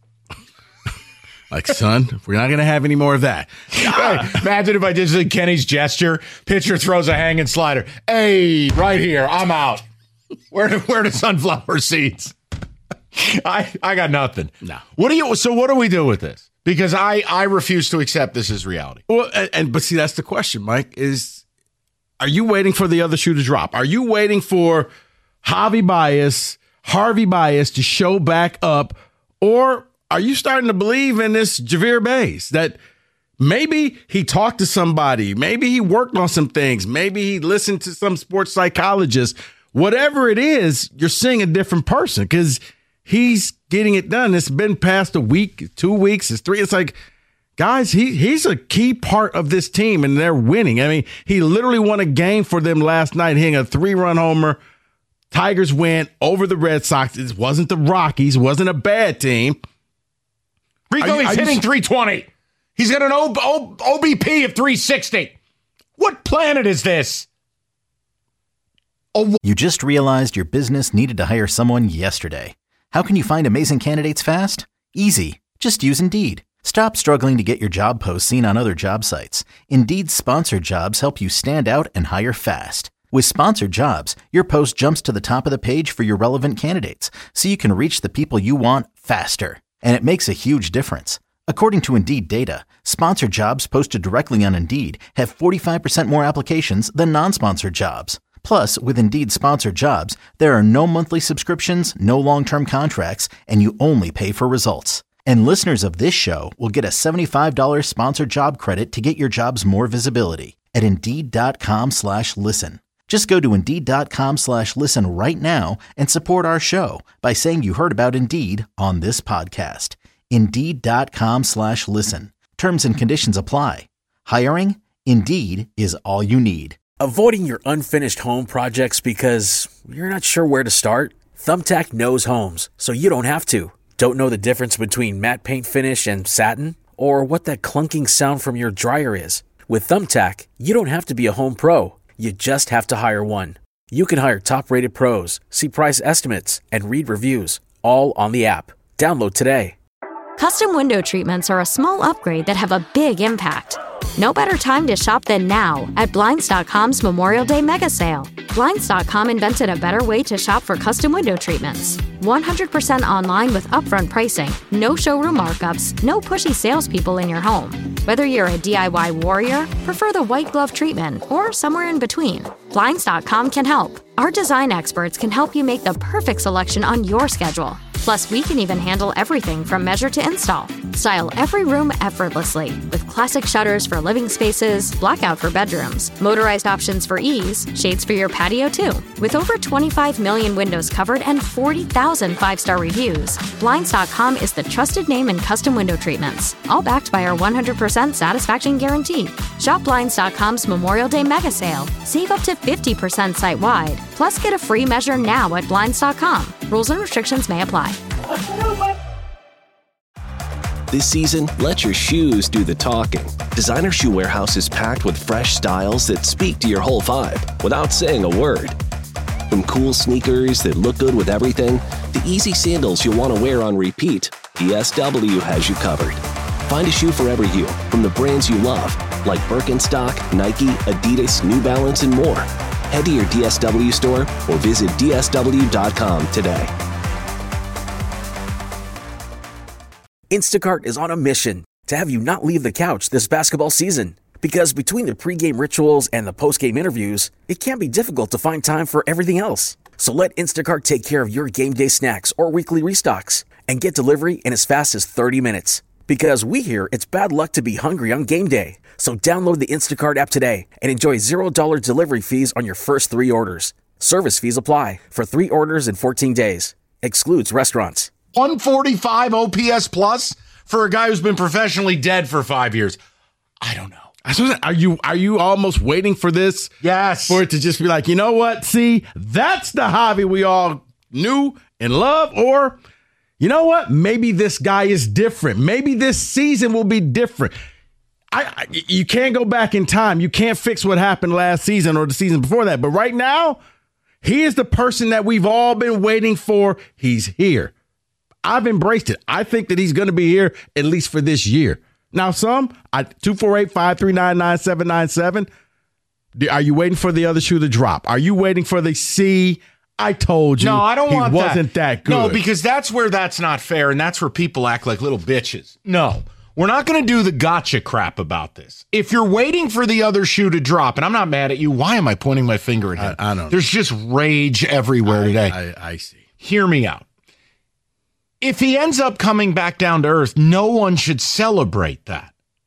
son, we're not going to have any more of that. Hey, imagine if I did Kenny's gesture. Pitcher throws a hanging slider. Hey, right here. I'm out. Where the sunflower seeds? I got nothing. No. What do we do with this? Because I refuse to accept this as reality. Well, but see, that's the question, Mike, are you waiting for the other shoe to drop? Are you waiting for Harvey Baez to show back up? Or are you starting to believe in this Javier Baez that Maybe he talked to somebody. Maybe he worked on some things. Maybe he listened to some sports psychologist. Whatever it is, you're seeing a different person because he's getting it done. It's been past a week, 2 weeks, it's 3. It's like, guys, he's a key part of this team, and they're winning. I mean, he literally won a game for them last night, hitting a 3-run homer. Tigers win over the Red Sox. It wasn't the Rockies. It wasn't a bad team. Rico, he's hitting 320. He's got an OBP of 360. What planet is this? You just realized your business needed to hire someone yesterday. How can you find amazing candidates fast? Easy. Just use Indeed. Stop struggling to get your job posts seen on other job sites. Indeed's sponsored jobs help you stand out and hire fast. With sponsored jobs, your post jumps to the top of the page for your relevant candidates, so you can reach the people you want faster. And it makes a huge difference. According to Indeed data, sponsored jobs posted directly on Indeed have 45% more applications than non-sponsored jobs. Plus, with Indeed sponsored jobs, there are no monthly subscriptions, no long-term contracts, and you only pay for results. And listeners of this show will get a $75 sponsored job credit to get your jobs more visibility at Indeed.com/listen. Just go to Indeed.com/listen right now and support our show by saying you heard about Indeed on this podcast. Indeed.com/listen. Terms and conditions apply. Hiring? Indeed is all you need. Avoiding your unfinished home projects because you're not sure where to start? Thumbtack knows homes, so you don't have to. Don't know the difference between matte paint finish and satin? Or what that clunking sound from your dryer is? With Thumbtack, you don't have to be a home pro. You just have to hire one. You can hire top-rated pros, see price estimates, and read reviews, all on the app. Download today. Custom window treatments are a small upgrade that have a big impact. No better time to shop than now at Blinds.com's Memorial Day Mega Sale. Blinds.com invented a better way to shop for custom window treatments. 100% online with upfront pricing, no showroom markups, no pushy salespeople in your home. Whether you're a DIY warrior, prefer the white glove treatment, or somewhere in between, Blinds.com can help. Our design experts can help you make the perfect selection on your schedule. Plus, we can even handle everything from measure to install. Style every room effortlessly with classic shutters for living spaces, blackout for bedrooms, motorized options for ease, shades for your patio too. With over 25 million windows covered and 40,000 5-star reviews, Blinds.com is the trusted name in custom window treatments, all backed by our 100% satisfaction guarantee. Shop Blinds.com's Memorial Day Mega Sale. Save up to 50% site-wide. Plus, get a free measure now at Blinds.com. Rules and restrictions may apply. This season, let your shoes do the talking. Designer Shoe Warehouse is packed with fresh styles that speak to your whole vibe without saying a word. From cool sneakers that look good with everything to easy sandals you'll want to wear on repeat, DSW has you covered. Find a shoe for every you from the brands you love, like Birkenstock, Nike, Adidas, New Balance, and more. Head to your DSW store or visit DSW.com today. Instacart is on a mission to have you not leave the couch this basketball season. Because between the pregame rituals and the postgame interviews, it can be difficult to find time for everything else. So let Instacart take care of your game day snacks or weekly restocks and get delivery in as fast as 30 minutes. Because we hear it's bad luck to be hungry on game day. So download the Instacart app today and enjoy $0 delivery fees on your first 3 orders. Service fees apply for 3 orders in 14 days. Excludes restaurants. 145 OPS plus for a guy who's been professionally dead for 5 years. I don't know. Are you almost waiting for this? Yes. For it to just be like, you know what? See, that's the Javi we all knew and loved. Or, you know what? Maybe this guy is different. Maybe this season will be different. You can't go back in time. You can't fix what happened last season or the season before that. But right now, he is the person that we've all been waiting for. He's here. I've embraced it. I think that he's going to be here at least for this year. Now, 248-539-9797. Are you waiting for the other shoe to drop? Are you waiting for the C? I told you. No, I don't want that. He wasn't that good. No, because that's where that's not fair, and that's where people act like little bitches. No, we're not going to do the gotcha crap about this. If you're waiting for the other shoe to drop, and I'm not mad at you, why am I pointing my finger at him? I don't know. There's just rage everywhere today. I see. Hear me out. If he ends up coming back down to earth, no one should celebrate that.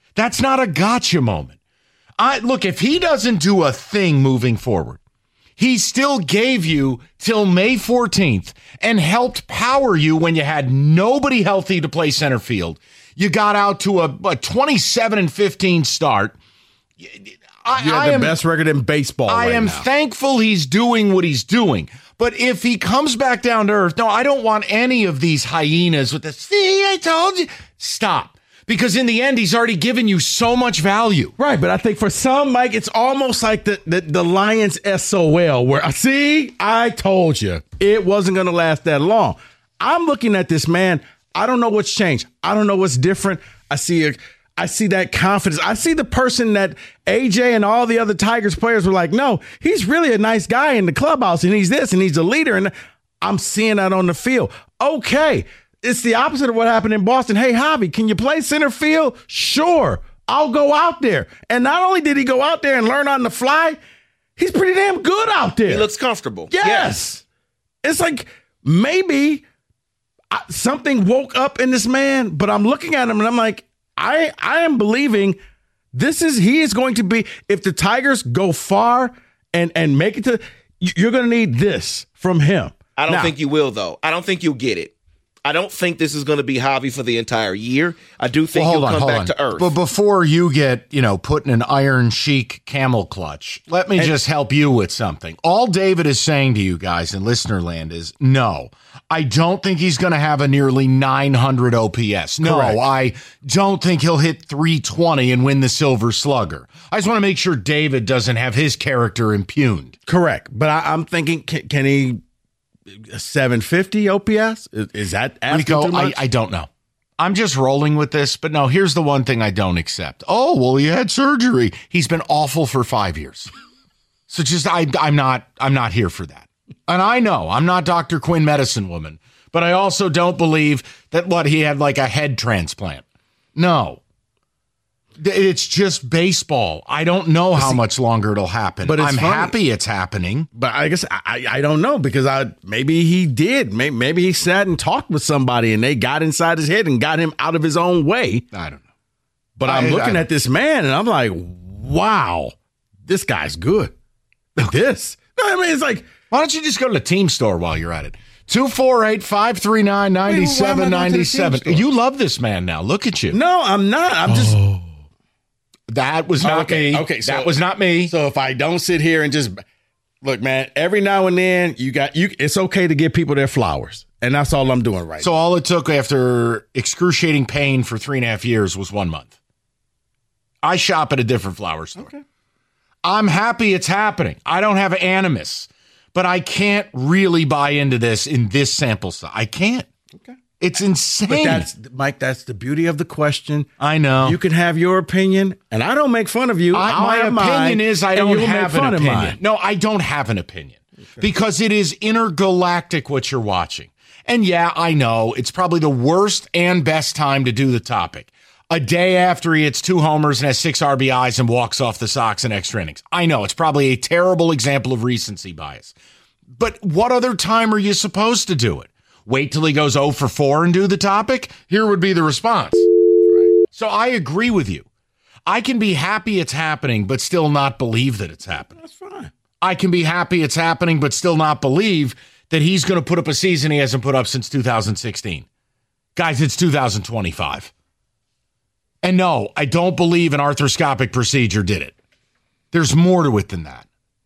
That's not a gotcha moment. Look, if he doesn't do a thing moving forward, he still gave you till May 14th and helped power you when you had nobody healthy to play center field. You got out to a 27-15 start. You have the best record in baseball. I am thankful he's doing what he's doing. But if he comes back down to earth, no, I don't want any of these hyenas with the, see, I told you. Stop. Because in the end, he's already given you so much value. Right, but I think for some, Mike, it's almost like the Lions SOL, where, see, I told you it wasn't going to last that long. I'm looking at this man. I don't know what's changed. I don't know what's different. I see that confidence. I see the person that AJ and all the other Tigers players were like, no, he's really a nice guy in the clubhouse, and he's this, and he's a leader, and I'm seeing that on the field. Okay. It's the opposite of what happened in Boston. Hey, Javi, can you play center field? Sure, I'll go out there. And not only did he go out there and learn on the fly, he's pretty damn good out there. He looks comfortable. Yes. It's like maybe something woke up in this man, but I'm looking at him and I'm like, I am believing he is going to be, if the Tigers go far and make it to, you're going to need this from him. I don't think you will, though. I don't think you'll get it. I don't think this is going to be Javi for the entire year. I do think he'll come back to earth. But before you get, put in an Iron Sheik camel clutch, let me just help you with something. All David is saying to you guys in listener land is, no, I don't think he's going to have a nearly 900 OPS. No, correct. I don't think he'll hit 320 and win the Silver Slugger. I just want to make sure David doesn't have his character impugned. Correct. But I'm thinking, can he... 750 OPS? Is that Rico, too much? I don't know. I'm just rolling with this, but no, here's the one thing I don't accept. Oh, well, he had surgery. He's been awful for 5 years. So just I'm not here for that. And I know I'm not Dr. Quinn medicine woman, but I also don't believe that he had like a head transplant. No. It's just baseball. I don't know how much longer it'll happen. But I'm happy it's happening. But I guess I don't know because maybe he did. Maybe he sat and talked with somebody and they got inside his head and got him out of his own way. I don't know. But I'm looking at this man and I'm like, wow, this guy's good. This. I mean, it's like, why don't you just go to the team store while you're at it? 248-539-9797. You love this man now. Look at you. No, I'm not. I'm just... That was not me. Okay, so that was not me. So if I don't sit here and just look, man, every now and then it's okay to give people their flowers. And that's all I'm doing right now. So all it took after excruciating pain for 3.5 years was 1 month. I shop at a different flower store. Okay. I'm happy it's happening. I don't have animus, but I can't really buy into this in this sample size. I can't. Okay. It's insane. But Mike, that's the beauty of the question. I know. You can have your opinion, and I don't make fun of you. My opinion is I don't have an opinion. No, I don't have an opinion because it is intergalactic what you're watching. And yeah, I know it's probably the worst and best time to do the topic. A day after he hits 2 homers and has 6 RBIs and walks off the Sox in extra innings. I know it's probably a terrible example of recency bias. But what other time are you supposed to do it? Wait till he goes 0 for 4 and do the topic? Here would be the response. Right. So I agree with you. I can be happy it's happening, but still not believe that it's happening. That's fine. I can be happy it's happening, but still not believe that he's going to put up a season he hasn't put up since 2016. Guys, it's 2025. And no, I don't believe an arthroscopic procedure did it. There's more to it than that.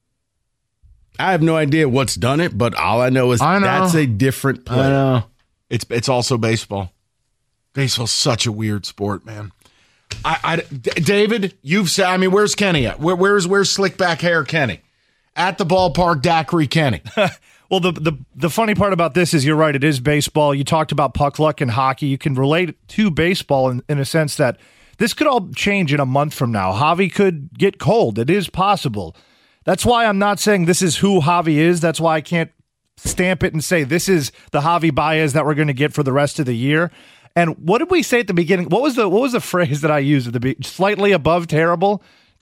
I have no idea what's done it, but all I know is that's a different play. I know. It's also baseball. Baseball's such a weird sport, man. David, you've said, I mean, where's Kenny at? Where's slick back hair Kenny? At the ballpark, daiquiri Kenny. Well, the funny part about this is you're right. It is baseball. You talked about puck luck in hockey. You can relate it to baseball in a sense that this could all change in a month from now. Javi could get cold. It is possible. That's why I'm not saying this is who Javi is. That's why I can't stamp it and say this is the Javi Baez that we're going to get for the rest of the year. And what did we say at the beginning? What was the phrase that I used at the beginning? Slightly above terrible?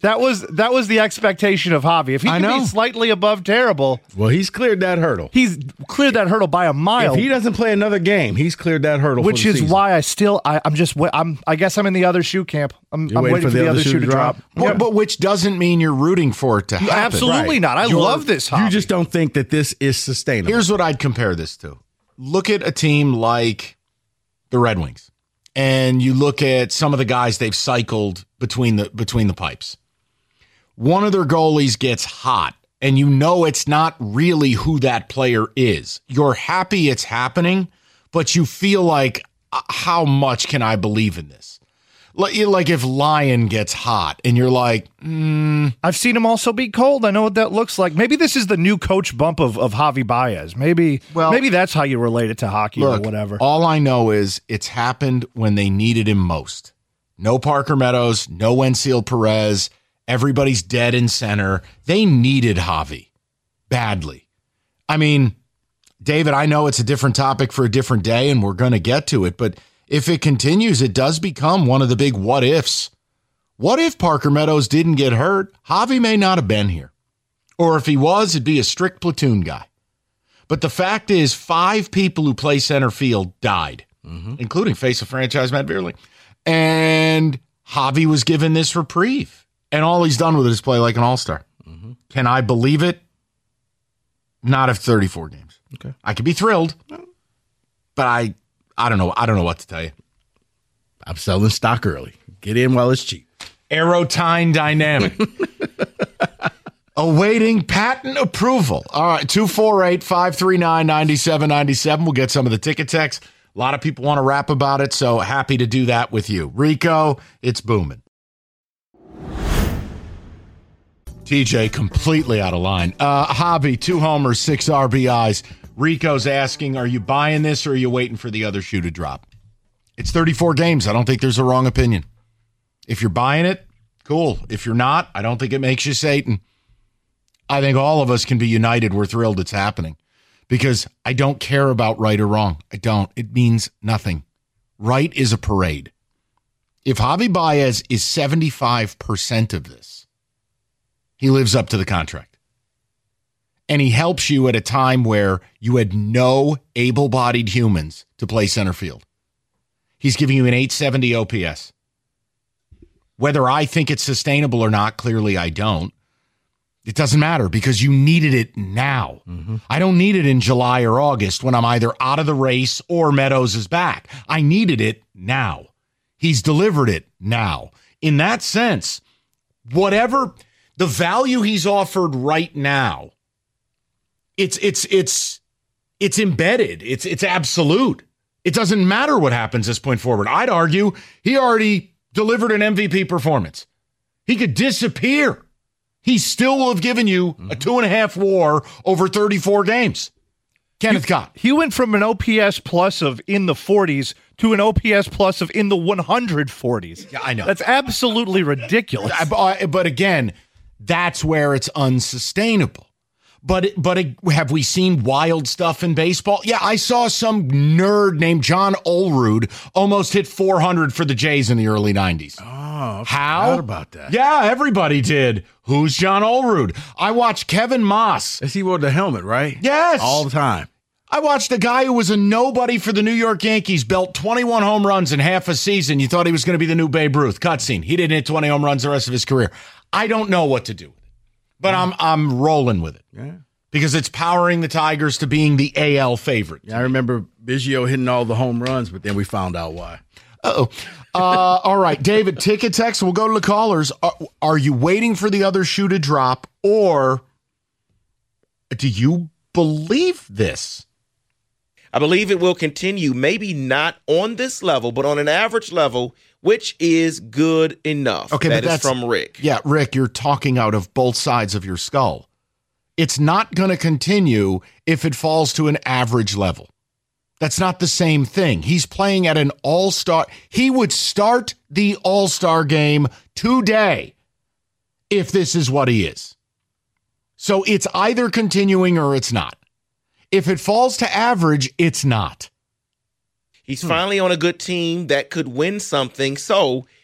That was the expectation of Javi. If he can be slightly above terrible. Well, he's cleared that hurdle. He's cleared that hurdle by a mile. If he doesn't play another game, he's cleared that hurdle. Which is why I guess I'm in the other shoe camp. I'm waiting for the other shoe to drop. But which doesn't mean you're rooting for it to happen. Absolutely not. I love this Javi. You just don't think that this is sustainable. Here's what I'd compare this to. Look at a team like the Red Wings, and you look at some of the guys they've cycled between the pipes. One of their goalies gets hot, and you know it's not really who that player is. You're happy it's happening, but you feel like, how much can I believe in this? Like if Lyon gets hot, and you're like, I've seen him also be cold. I know what that looks like. Maybe this is the new coach bump of Javi Baez. Maybe that's how you relate it to hockey or whatever. All I know is it's happened when they needed him most. No Parker Meadows, no Wenceel Perez. Everybody's dead in center. They needed Javi badly. I mean, David, I know it's a different topic for a different day, and we're going to get to it, but if it continues, it does become one of the big what ifs. What if Parker Meadows didn't get hurt? Javi may not have been here. Or if he was, it'd be a strict platoon guy. But the fact is, 5 people who play center field died, including face of franchise Matt Beerling. And Javi was given this reprieve. And all he's done with it is play like an all-star. Can I believe it? Not if 34 games. Okay. I could be thrilled, but I don't know. I don't know what to tell you. I'm selling stock early. Get in while it's cheap. Aerotine Dynamic. Awaiting patent approval. All right, 248-539-9797. We'll get some of the ticket text. A lot of people want to rap about it, so happy to do that with you. Rico, it's booming. TJ, completely out of line. Hobby, 2 homers, 6 RBIs. Rico's asking, are you buying this or are you waiting for the other shoe to drop? It's 34 games. I don't think there's a wrong opinion. If you're buying it, cool. If you're not, I don't think it makes you Satan. I think all of us can be united. We're thrilled it's happening because I don't care about right or wrong. I don't. It means nothing. Right is a parade. If Javi Baez is 75% of this, he lives up to the contract. And he helps you at a time where you had no able-bodied humans to play center field. He's giving you an 870 OPS. Whether I think it's sustainable or not, clearly I don't. It doesn't matter because you needed it now. I don't need it in July or August when I'm either out of the race or Meadows is back. I needed it now. He's delivered it now. In that sense, whatever the value he's offered right now, it's embedded. It's absolute. It doesn't matter what happens this point forward. I'd argue he already delivered an MVP performance. He could disappear. He still will have given you a 2.5 WAR over 34 games. Kenneth Cott. He went from an OPS plus of in the 40s to an OPS plus of in the 140s. Yeah, I know. That's absolutely ridiculous. But again, that's where it's unsustainable. But have we seen wild stuff in baseball? Yeah, I saw some nerd named John Olerud almost hit 400 for the Jays in the early 90s. Oh, how? I forgot about that. Yeah, everybody did. Who's John Olerud? I watched Kevin Moss. He wore the helmet, right? Yes. All the time. I watched a guy who was a nobody for the New York Yankees belt 21 home runs in half a season. You thought he was going to be the new Babe Ruth. Cutscene. He didn't hit 20 home runs the rest of his career. I don't know what to do with it, but I'm rolling with it. Yeah. Because it's powering the Tigers to being the AL favorite. Yeah, I remember Biggio hitting all the home runs, but then we found out why. All right, David, ticket text. We'll go to the callers. Are you waiting for the other shoe to drop, or do you believe this? I believe it will continue, maybe not on this level, but on an average level, which is good enough. Okay, that is from Rick. Yeah, Rick, you're talking out of both sides of your skull. It's not going to continue if it falls to an average level. That's not the same thing. He's playing at an all-star. He would start the all-star game today if this is what he is. So it's either continuing or it's not. If it falls to average, it's not. He's finally on a good team that could win something, so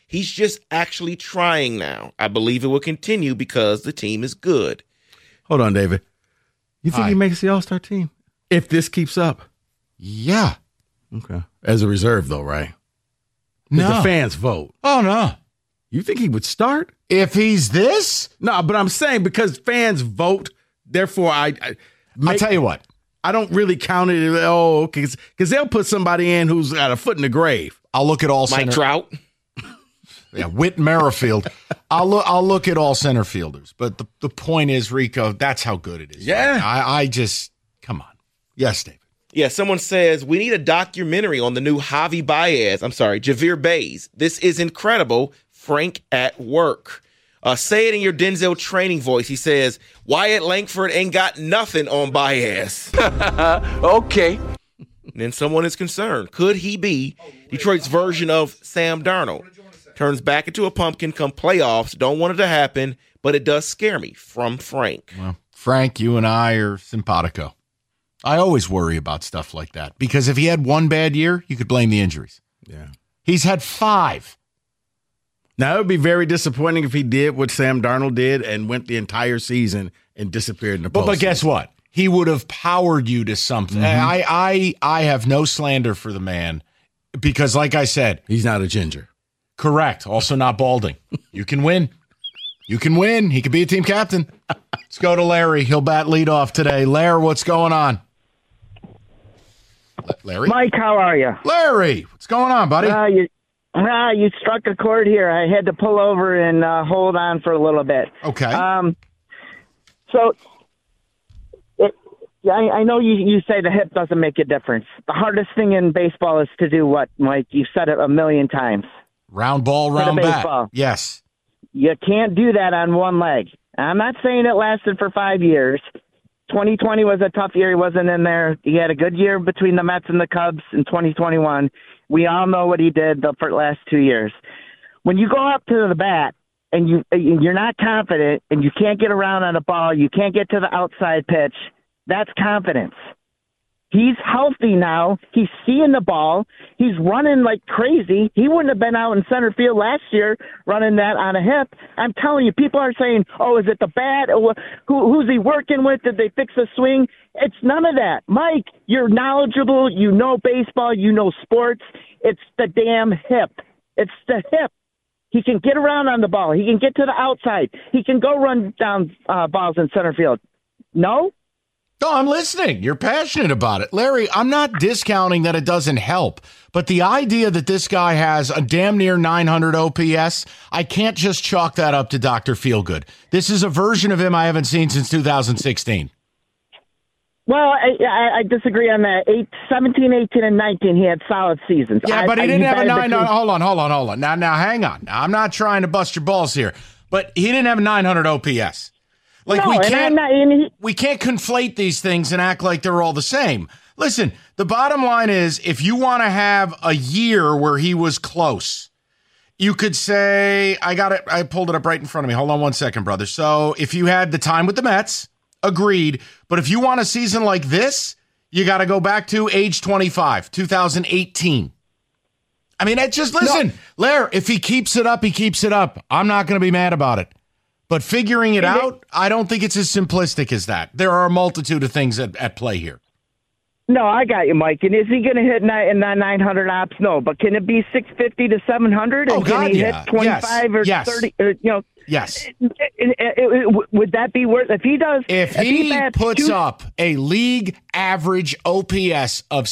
He's just actually trying now. I believe it will continue because the team is good. Hold on, David. You think he makes the All-Star team if this keeps up? Yeah. Okay. As a reserve, though, right? No. The fans vote. Oh, no. You think he would start? If he's this? No, but I'm saying because fans vote, therefore I'll tell you what. I don't really count it. Oh, okay. Because they'll put somebody in who's got a foot in the grave. I'll look at all Mike Trout. Yeah, Whit Merrifield. I'll look at all center fielders. But the point is, Rico, that's how good it is. Yeah. Right? I just, come on. Yes, David. Yeah, someone says, we need a documentary on the new Javier Baez. This is incredible. Frank at work. Say it in your Denzel training voice. He says, Wyatt Langford ain't got nothing on Baez. Okay. And then someone is concerned. Could he be Detroit's version of Sam Darnold? Turns back into a pumpkin come playoffs. Don't want it to happen, but it does scare me. From Frank. Well, Frank, you and I are simpatico. I always worry about stuff like that because if he had one bad year, you could blame the injuries. Yeah. He's had 5. Now, it would be very disappointing if he did what Sam Darnold did and went the entire season and disappeared in the postseason. But guess what? He would have powered you to something. I have no slander for the man because, like I said, he's not a ginger. Correct. Also not balding. You can win. You can win. He could be a team captain. Let's go to Larry. He'll bat leadoff today. Larry, what's going on? Larry? Mike, how are you? Larry, what's going on, buddy? You struck a chord here. I had to pull over and hold on for a little bit. Okay. I know you say the hip doesn't make a difference. The hardest thing in baseball is to do what, Mike? You've said it a million times. Round ball, round bat. Yes. You can't do that on one leg. I'm not saying it lasted for 5 years. 2020 was a tough year. He wasn't in there. He had a good year between the Mets and the Cubs in 2021. We all know what he did the last 2 years. When you go up to the bat and you're not confident and you can't get around on a ball, you can't get to the outside pitch, that's confidence. He's healthy now. He's seeing the ball. He's running like crazy. He wouldn't have been out in center field last year running that on a hip. I'm telling you, people are saying, oh, is it the bat? Who's he working with? Did they fix the swing? It's none of that. Mike, you're knowledgeable. You know baseball. You know sports. It's the damn hip. It's the hip. He can get around on the ball. He can get to the outside. He can go run down balls in center field. No? No, I'm listening. You're passionate about it. Larry, I'm not discounting that it doesn't help, but the idea that this guy has a damn near 900 OPS, I can't just chalk that up to Dr. Feelgood. This is a version of him I haven't seen since 2016. Well, I disagree on that. 17, 18, and 19, he had solid seasons. Yeah, but he didn't have a 900. Hold on. Now, hang on. Now, I'm not trying to bust your balls here, but he didn't have a 900 OPS. Like no, we can't conflate these things and act like they're all the same. Listen, the bottom line is if you want to have a year where he was close, you could say, I pulled it up right in front of me. Hold on one second, brother. So if you had the time with the Mets, agreed. But if you want a season like this, you got to go back to age 25, 2018. I mean, listen, Lair, if he keeps it up, he keeps it up. I'm not going to be mad about it. But figuring it out, I don't think it's as simplistic as that. There are a multitude of things at play here. No, I got you, Mike. And is he going to hit 900 ops? No, but can it be 650 to 700? And can he hit 25 or 30? Yes. Would that be worth? If he does, if he puts up a league average OPS of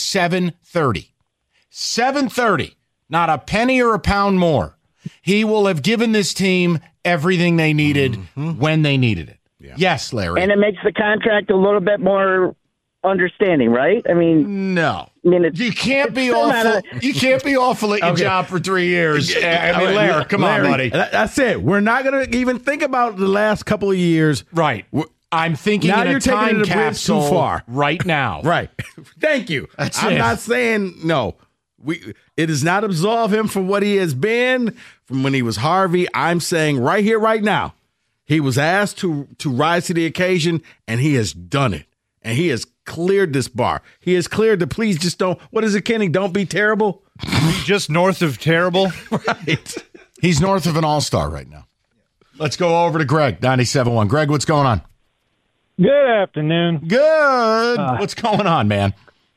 730, not a penny or a pound more, he will have given this team everything they needed when they needed it. Yeah. Yes, Larry. And it makes the contract a little bit more understanding, right? I mean, no. You can't be awful. You can't be awful at your job for 3 years. I mean, Larry, come on, buddy. That's it. We're not going to even think about the last couple of years. Right. I'm thinking now in you're a time taking the capsule too far right now. Right. Thank you. I'm not saying no. It does not absolve him from what he has been from when he was Harvey. I'm saying right here, right now, he was asked to rise to the occasion, and he has done it. And he has cleared this bar. He has cleared the please just don't. What is it, Kenny? Don't be terrible. Just north of terrible. Right. He's north of an all-star right now. Let's go over to Greg, 97.1. Greg, what's going on? Good afternoon. Good. What's going on, man?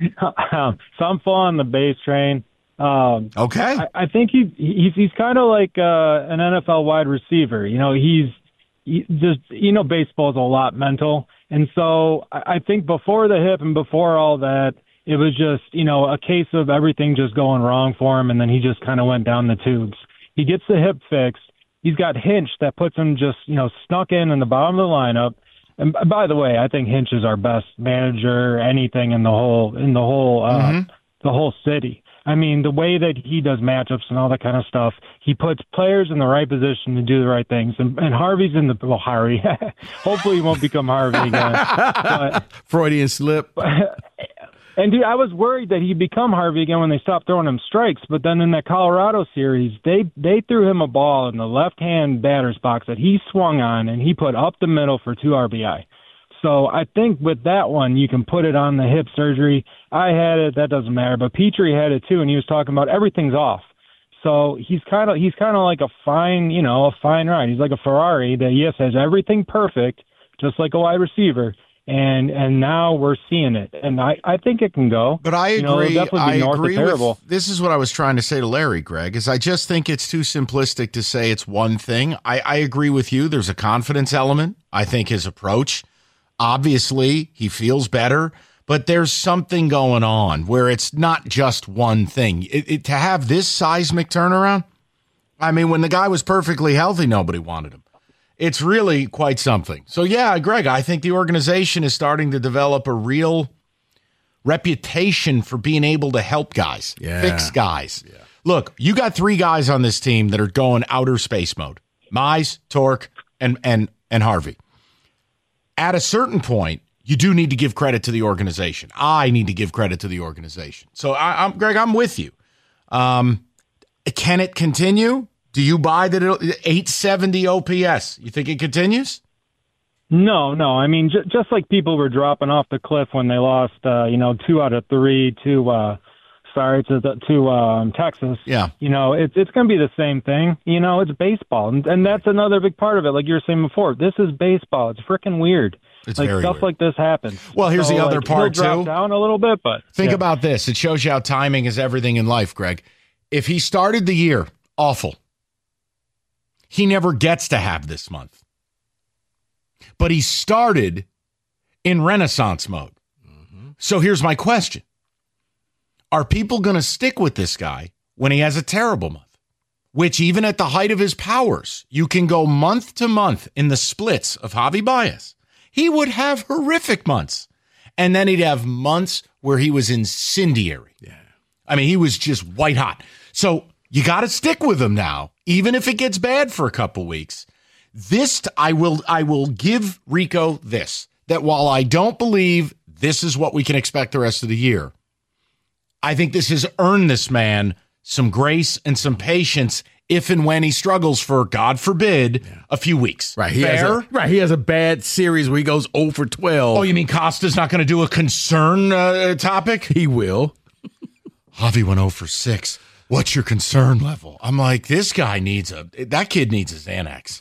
So I'm full on the base train. Okay. I think he's kind of like an NFL wide receiver. He's just, baseball is a lot mental. And so I think before the hip and before all that, it was just, a case of everything just going wrong for him. And then he just kind of went down the tubes. He gets the hip fixed. He's got Hinch that puts him just, snuck in the bottom of the lineup. And by the way, I think Hinch is our best manager, anything in the whole the whole city. I mean, the way that he does matchups and all that kind of stuff, he puts players in the right position to do the right things. And Harvey's in the Harvey. Hopefully, he won't become Harvey again. But, Freudian slip. And dude, I was worried that he'd become Harvey again when they stopped throwing him strikes. But then in that Colorado series, they threw him a ball in the left-hand batter's box that he swung on, and he put up the middle for 2 RBI. So I think with that one, you can put it on the hip surgery. I had it. That doesn't matter. But Petrie had it too, and he was talking about everything's off. So he's kind of like a fine ride. He's like a Ferrari that, yes, has everything perfect, just like a wide receiver. And now we're seeing it, and I think it can go. But I agree. I agree with. This is what I was trying to say to Larry, Greg. Is I just think it's too simplistic to say it's one thing. I agree with you. There's a confidence element. I think his approach, obviously, he feels better, but there's something going on where it's not just one thing. To have this seismic turnaround, I mean, when the guy was perfectly healthy, nobody wanted him. It's really quite something. So, yeah, Greg, I think the organization is starting to develop a real reputation for being able to help guys, fix guys. Yeah. Look, you got 3 guys on this team that are going outer space mode. Mize, Torque, and Harvey. At a certain point, you do need to give credit to the organization. I need to give credit to the organization. So, Greg, I'm with you. Can it continue? Do you buy that 870 OPS? You think it continues? No. I mean, just like people were dropping off the cliff when they lost, 2 out of 3 to Texas. Yeah. It's going to be the same thing. It's baseball, and that's another big part of it. Like you were saying before, this is baseball. It's freaking weird. It's like very stuff weird. like this happens. Well, here's the other part he'll drop too. Down a little bit, but think about this. It shows you how timing is everything in life, Greg. If he started the year awful, he never gets to have this month. But he started in Renaissance mode. Mm-hmm. So here's my question. Are people going to stick with this guy when he has a terrible month? Which even at the height of his powers, you can go month to month in the splits of Javi Baez. He would have horrific months. And then he'd have months where he was incendiary. Yeah. I mean, he was just white hot. So you got to stick with him now, even if it gets bad for a couple weeks. I will give Rico this, that while I don't believe this is what we can expect the rest of the year, I think this has earned this man some grace and some patience if and when he struggles for, God forbid, a few weeks. Right. He has a bad series where he goes 0 for 12. Oh, you mean Costa's not going to do a concern topic? He will. Javi went 0 for 6. What's your concern level? I'm like, that kid needs a Xanax.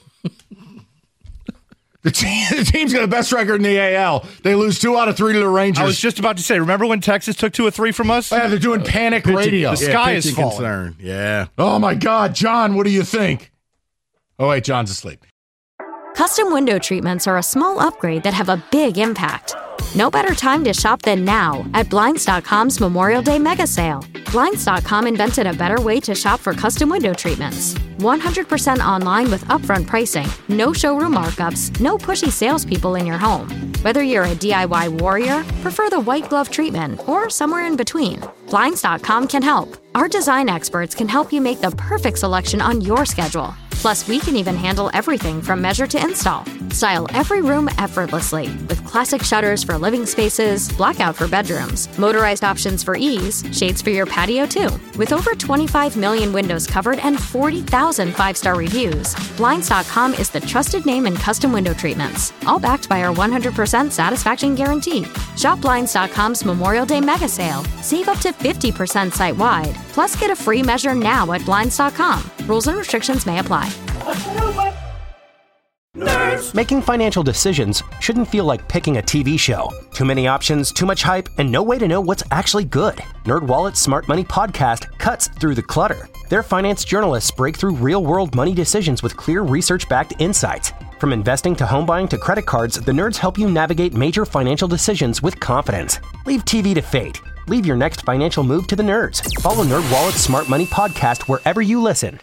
The team's got the best record in the AL. They lose 2 out of 3 to the Rangers. I was just about to say, remember when Texas took 2 or 3 from us? Yeah, they're doing panic radio. The sky is falling. Concern. Yeah. Oh, my God. John, what do you think? Oh, wait, John's asleep. Custom window treatments are a small upgrade that have a big impact. No better time to shop than now at Blinds.com's Memorial Day mega sale. Blinds.com invented a better way to shop for custom window treatments. 100% online with upfront pricing, no showroom markups, no pushy salespeople in your home. Whether you're a DIY warrior, prefer the white glove treatment, or somewhere in between, Blinds.com can help. Our design experts can help you make the perfect selection on your schedule. Plus, we can even handle everything from measure to install. Style every room effortlessly with classic shutters for living spaces, blackout for bedrooms, motorized options for ease, shades for your patio too. With over 25 million windows covered and 40,000 5-star reviews, Blinds.com is the trusted name in custom window treatments, all backed by our 100% satisfaction guarantee. Shop Blinds.com's Memorial Day mega sale. Save up to 50% site-wide. Plus, get a free measure now at Blinds.com. Rules and restrictions may apply. Making financial decisions shouldn't feel like picking a TV show. Too many options, too much hype, and no way to know what's actually good. NerdWallet's Smart Money podcast cuts through the clutter. Their finance journalists break through real-world money decisions with clear research-backed insights. From investing to home buying to credit cards, the nerds help you navigate major financial decisions with confidence. Leave TV to fate. Leave your next financial move to the nerds. Follow NerdWallet's Smart Money podcast wherever you listen.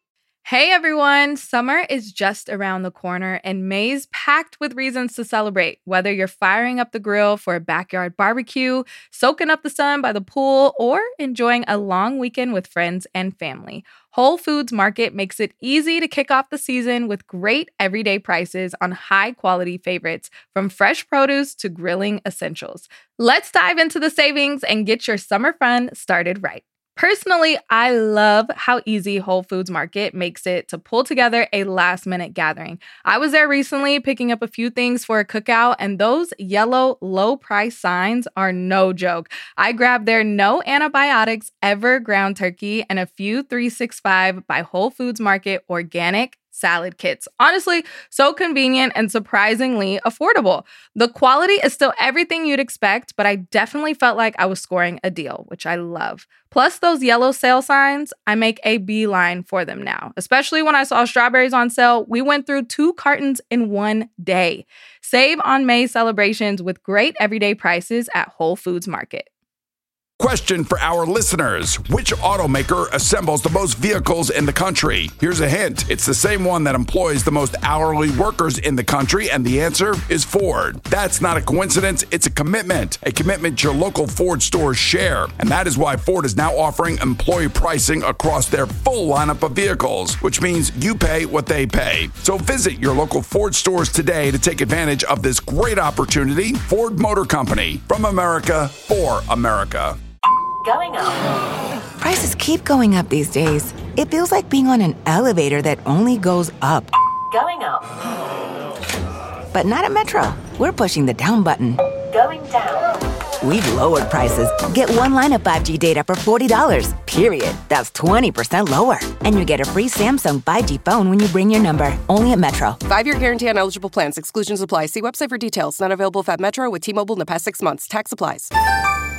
Hey everyone, summer is just around the corner and May's packed with reasons to celebrate. Whether you're firing up the grill for a backyard barbecue, soaking up the sun by the pool, or enjoying a long weekend with friends and family, Whole Foods Market makes it easy to kick off the season with great everyday prices on high-quality favorites, from fresh produce to grilling essentials. Let's dive into the savings and get your summer fun started right. Personally, I love how easy Whole Foods Market makes it to pull together a last-minute gathering. I was there recently picking up a few things for a cookout, and those yellow low-price signs are no joke. I grabbed their no antibiotics ever ground turkey and a few 365 by Whole Foods Market organic salad kits. Honestly, so convenient and surprisingly affordable. The quality is still everything you'd expect, but I definitely felt like I was scoring a deal, which I love. Plus those yellow sale signs, I make a beeline for them now. Especially when I saw strawberries on sale, we went through 2 cartons in one day. Save on May celebrations with great everyday prices at Whole Foods Market. Question for our listeners. Which automaker assembles the most vehicles in the country? Here's a hint. It's the same one that employs the most hourly workers in the country, and the answer is Ford. That's not a coincidence. It's a commitment your local Ford stores share. And that is why Ford is now offering employee pricing across their full lineup of vehicles, which means you pay what they pay. So visit your local Ford stores today to take advantage of this great opportunity. Ford Motor Company, from America for America. Going up. Prices keep going up these days. It feels like being on an elevator that only goes up. Going up. But not at Metro. We're pushing the down button. Going down. We've lowered prices. Get one line of 5G data for $40, period. That's 20% lower. And you get a free Samsung 5G phone when you bring your number. Only at Metro. 5-year guarantee on eligible plans. Exclusions apply. See website for details. Not available at Metro with T-Mobile in the past 6 months. Tax applies.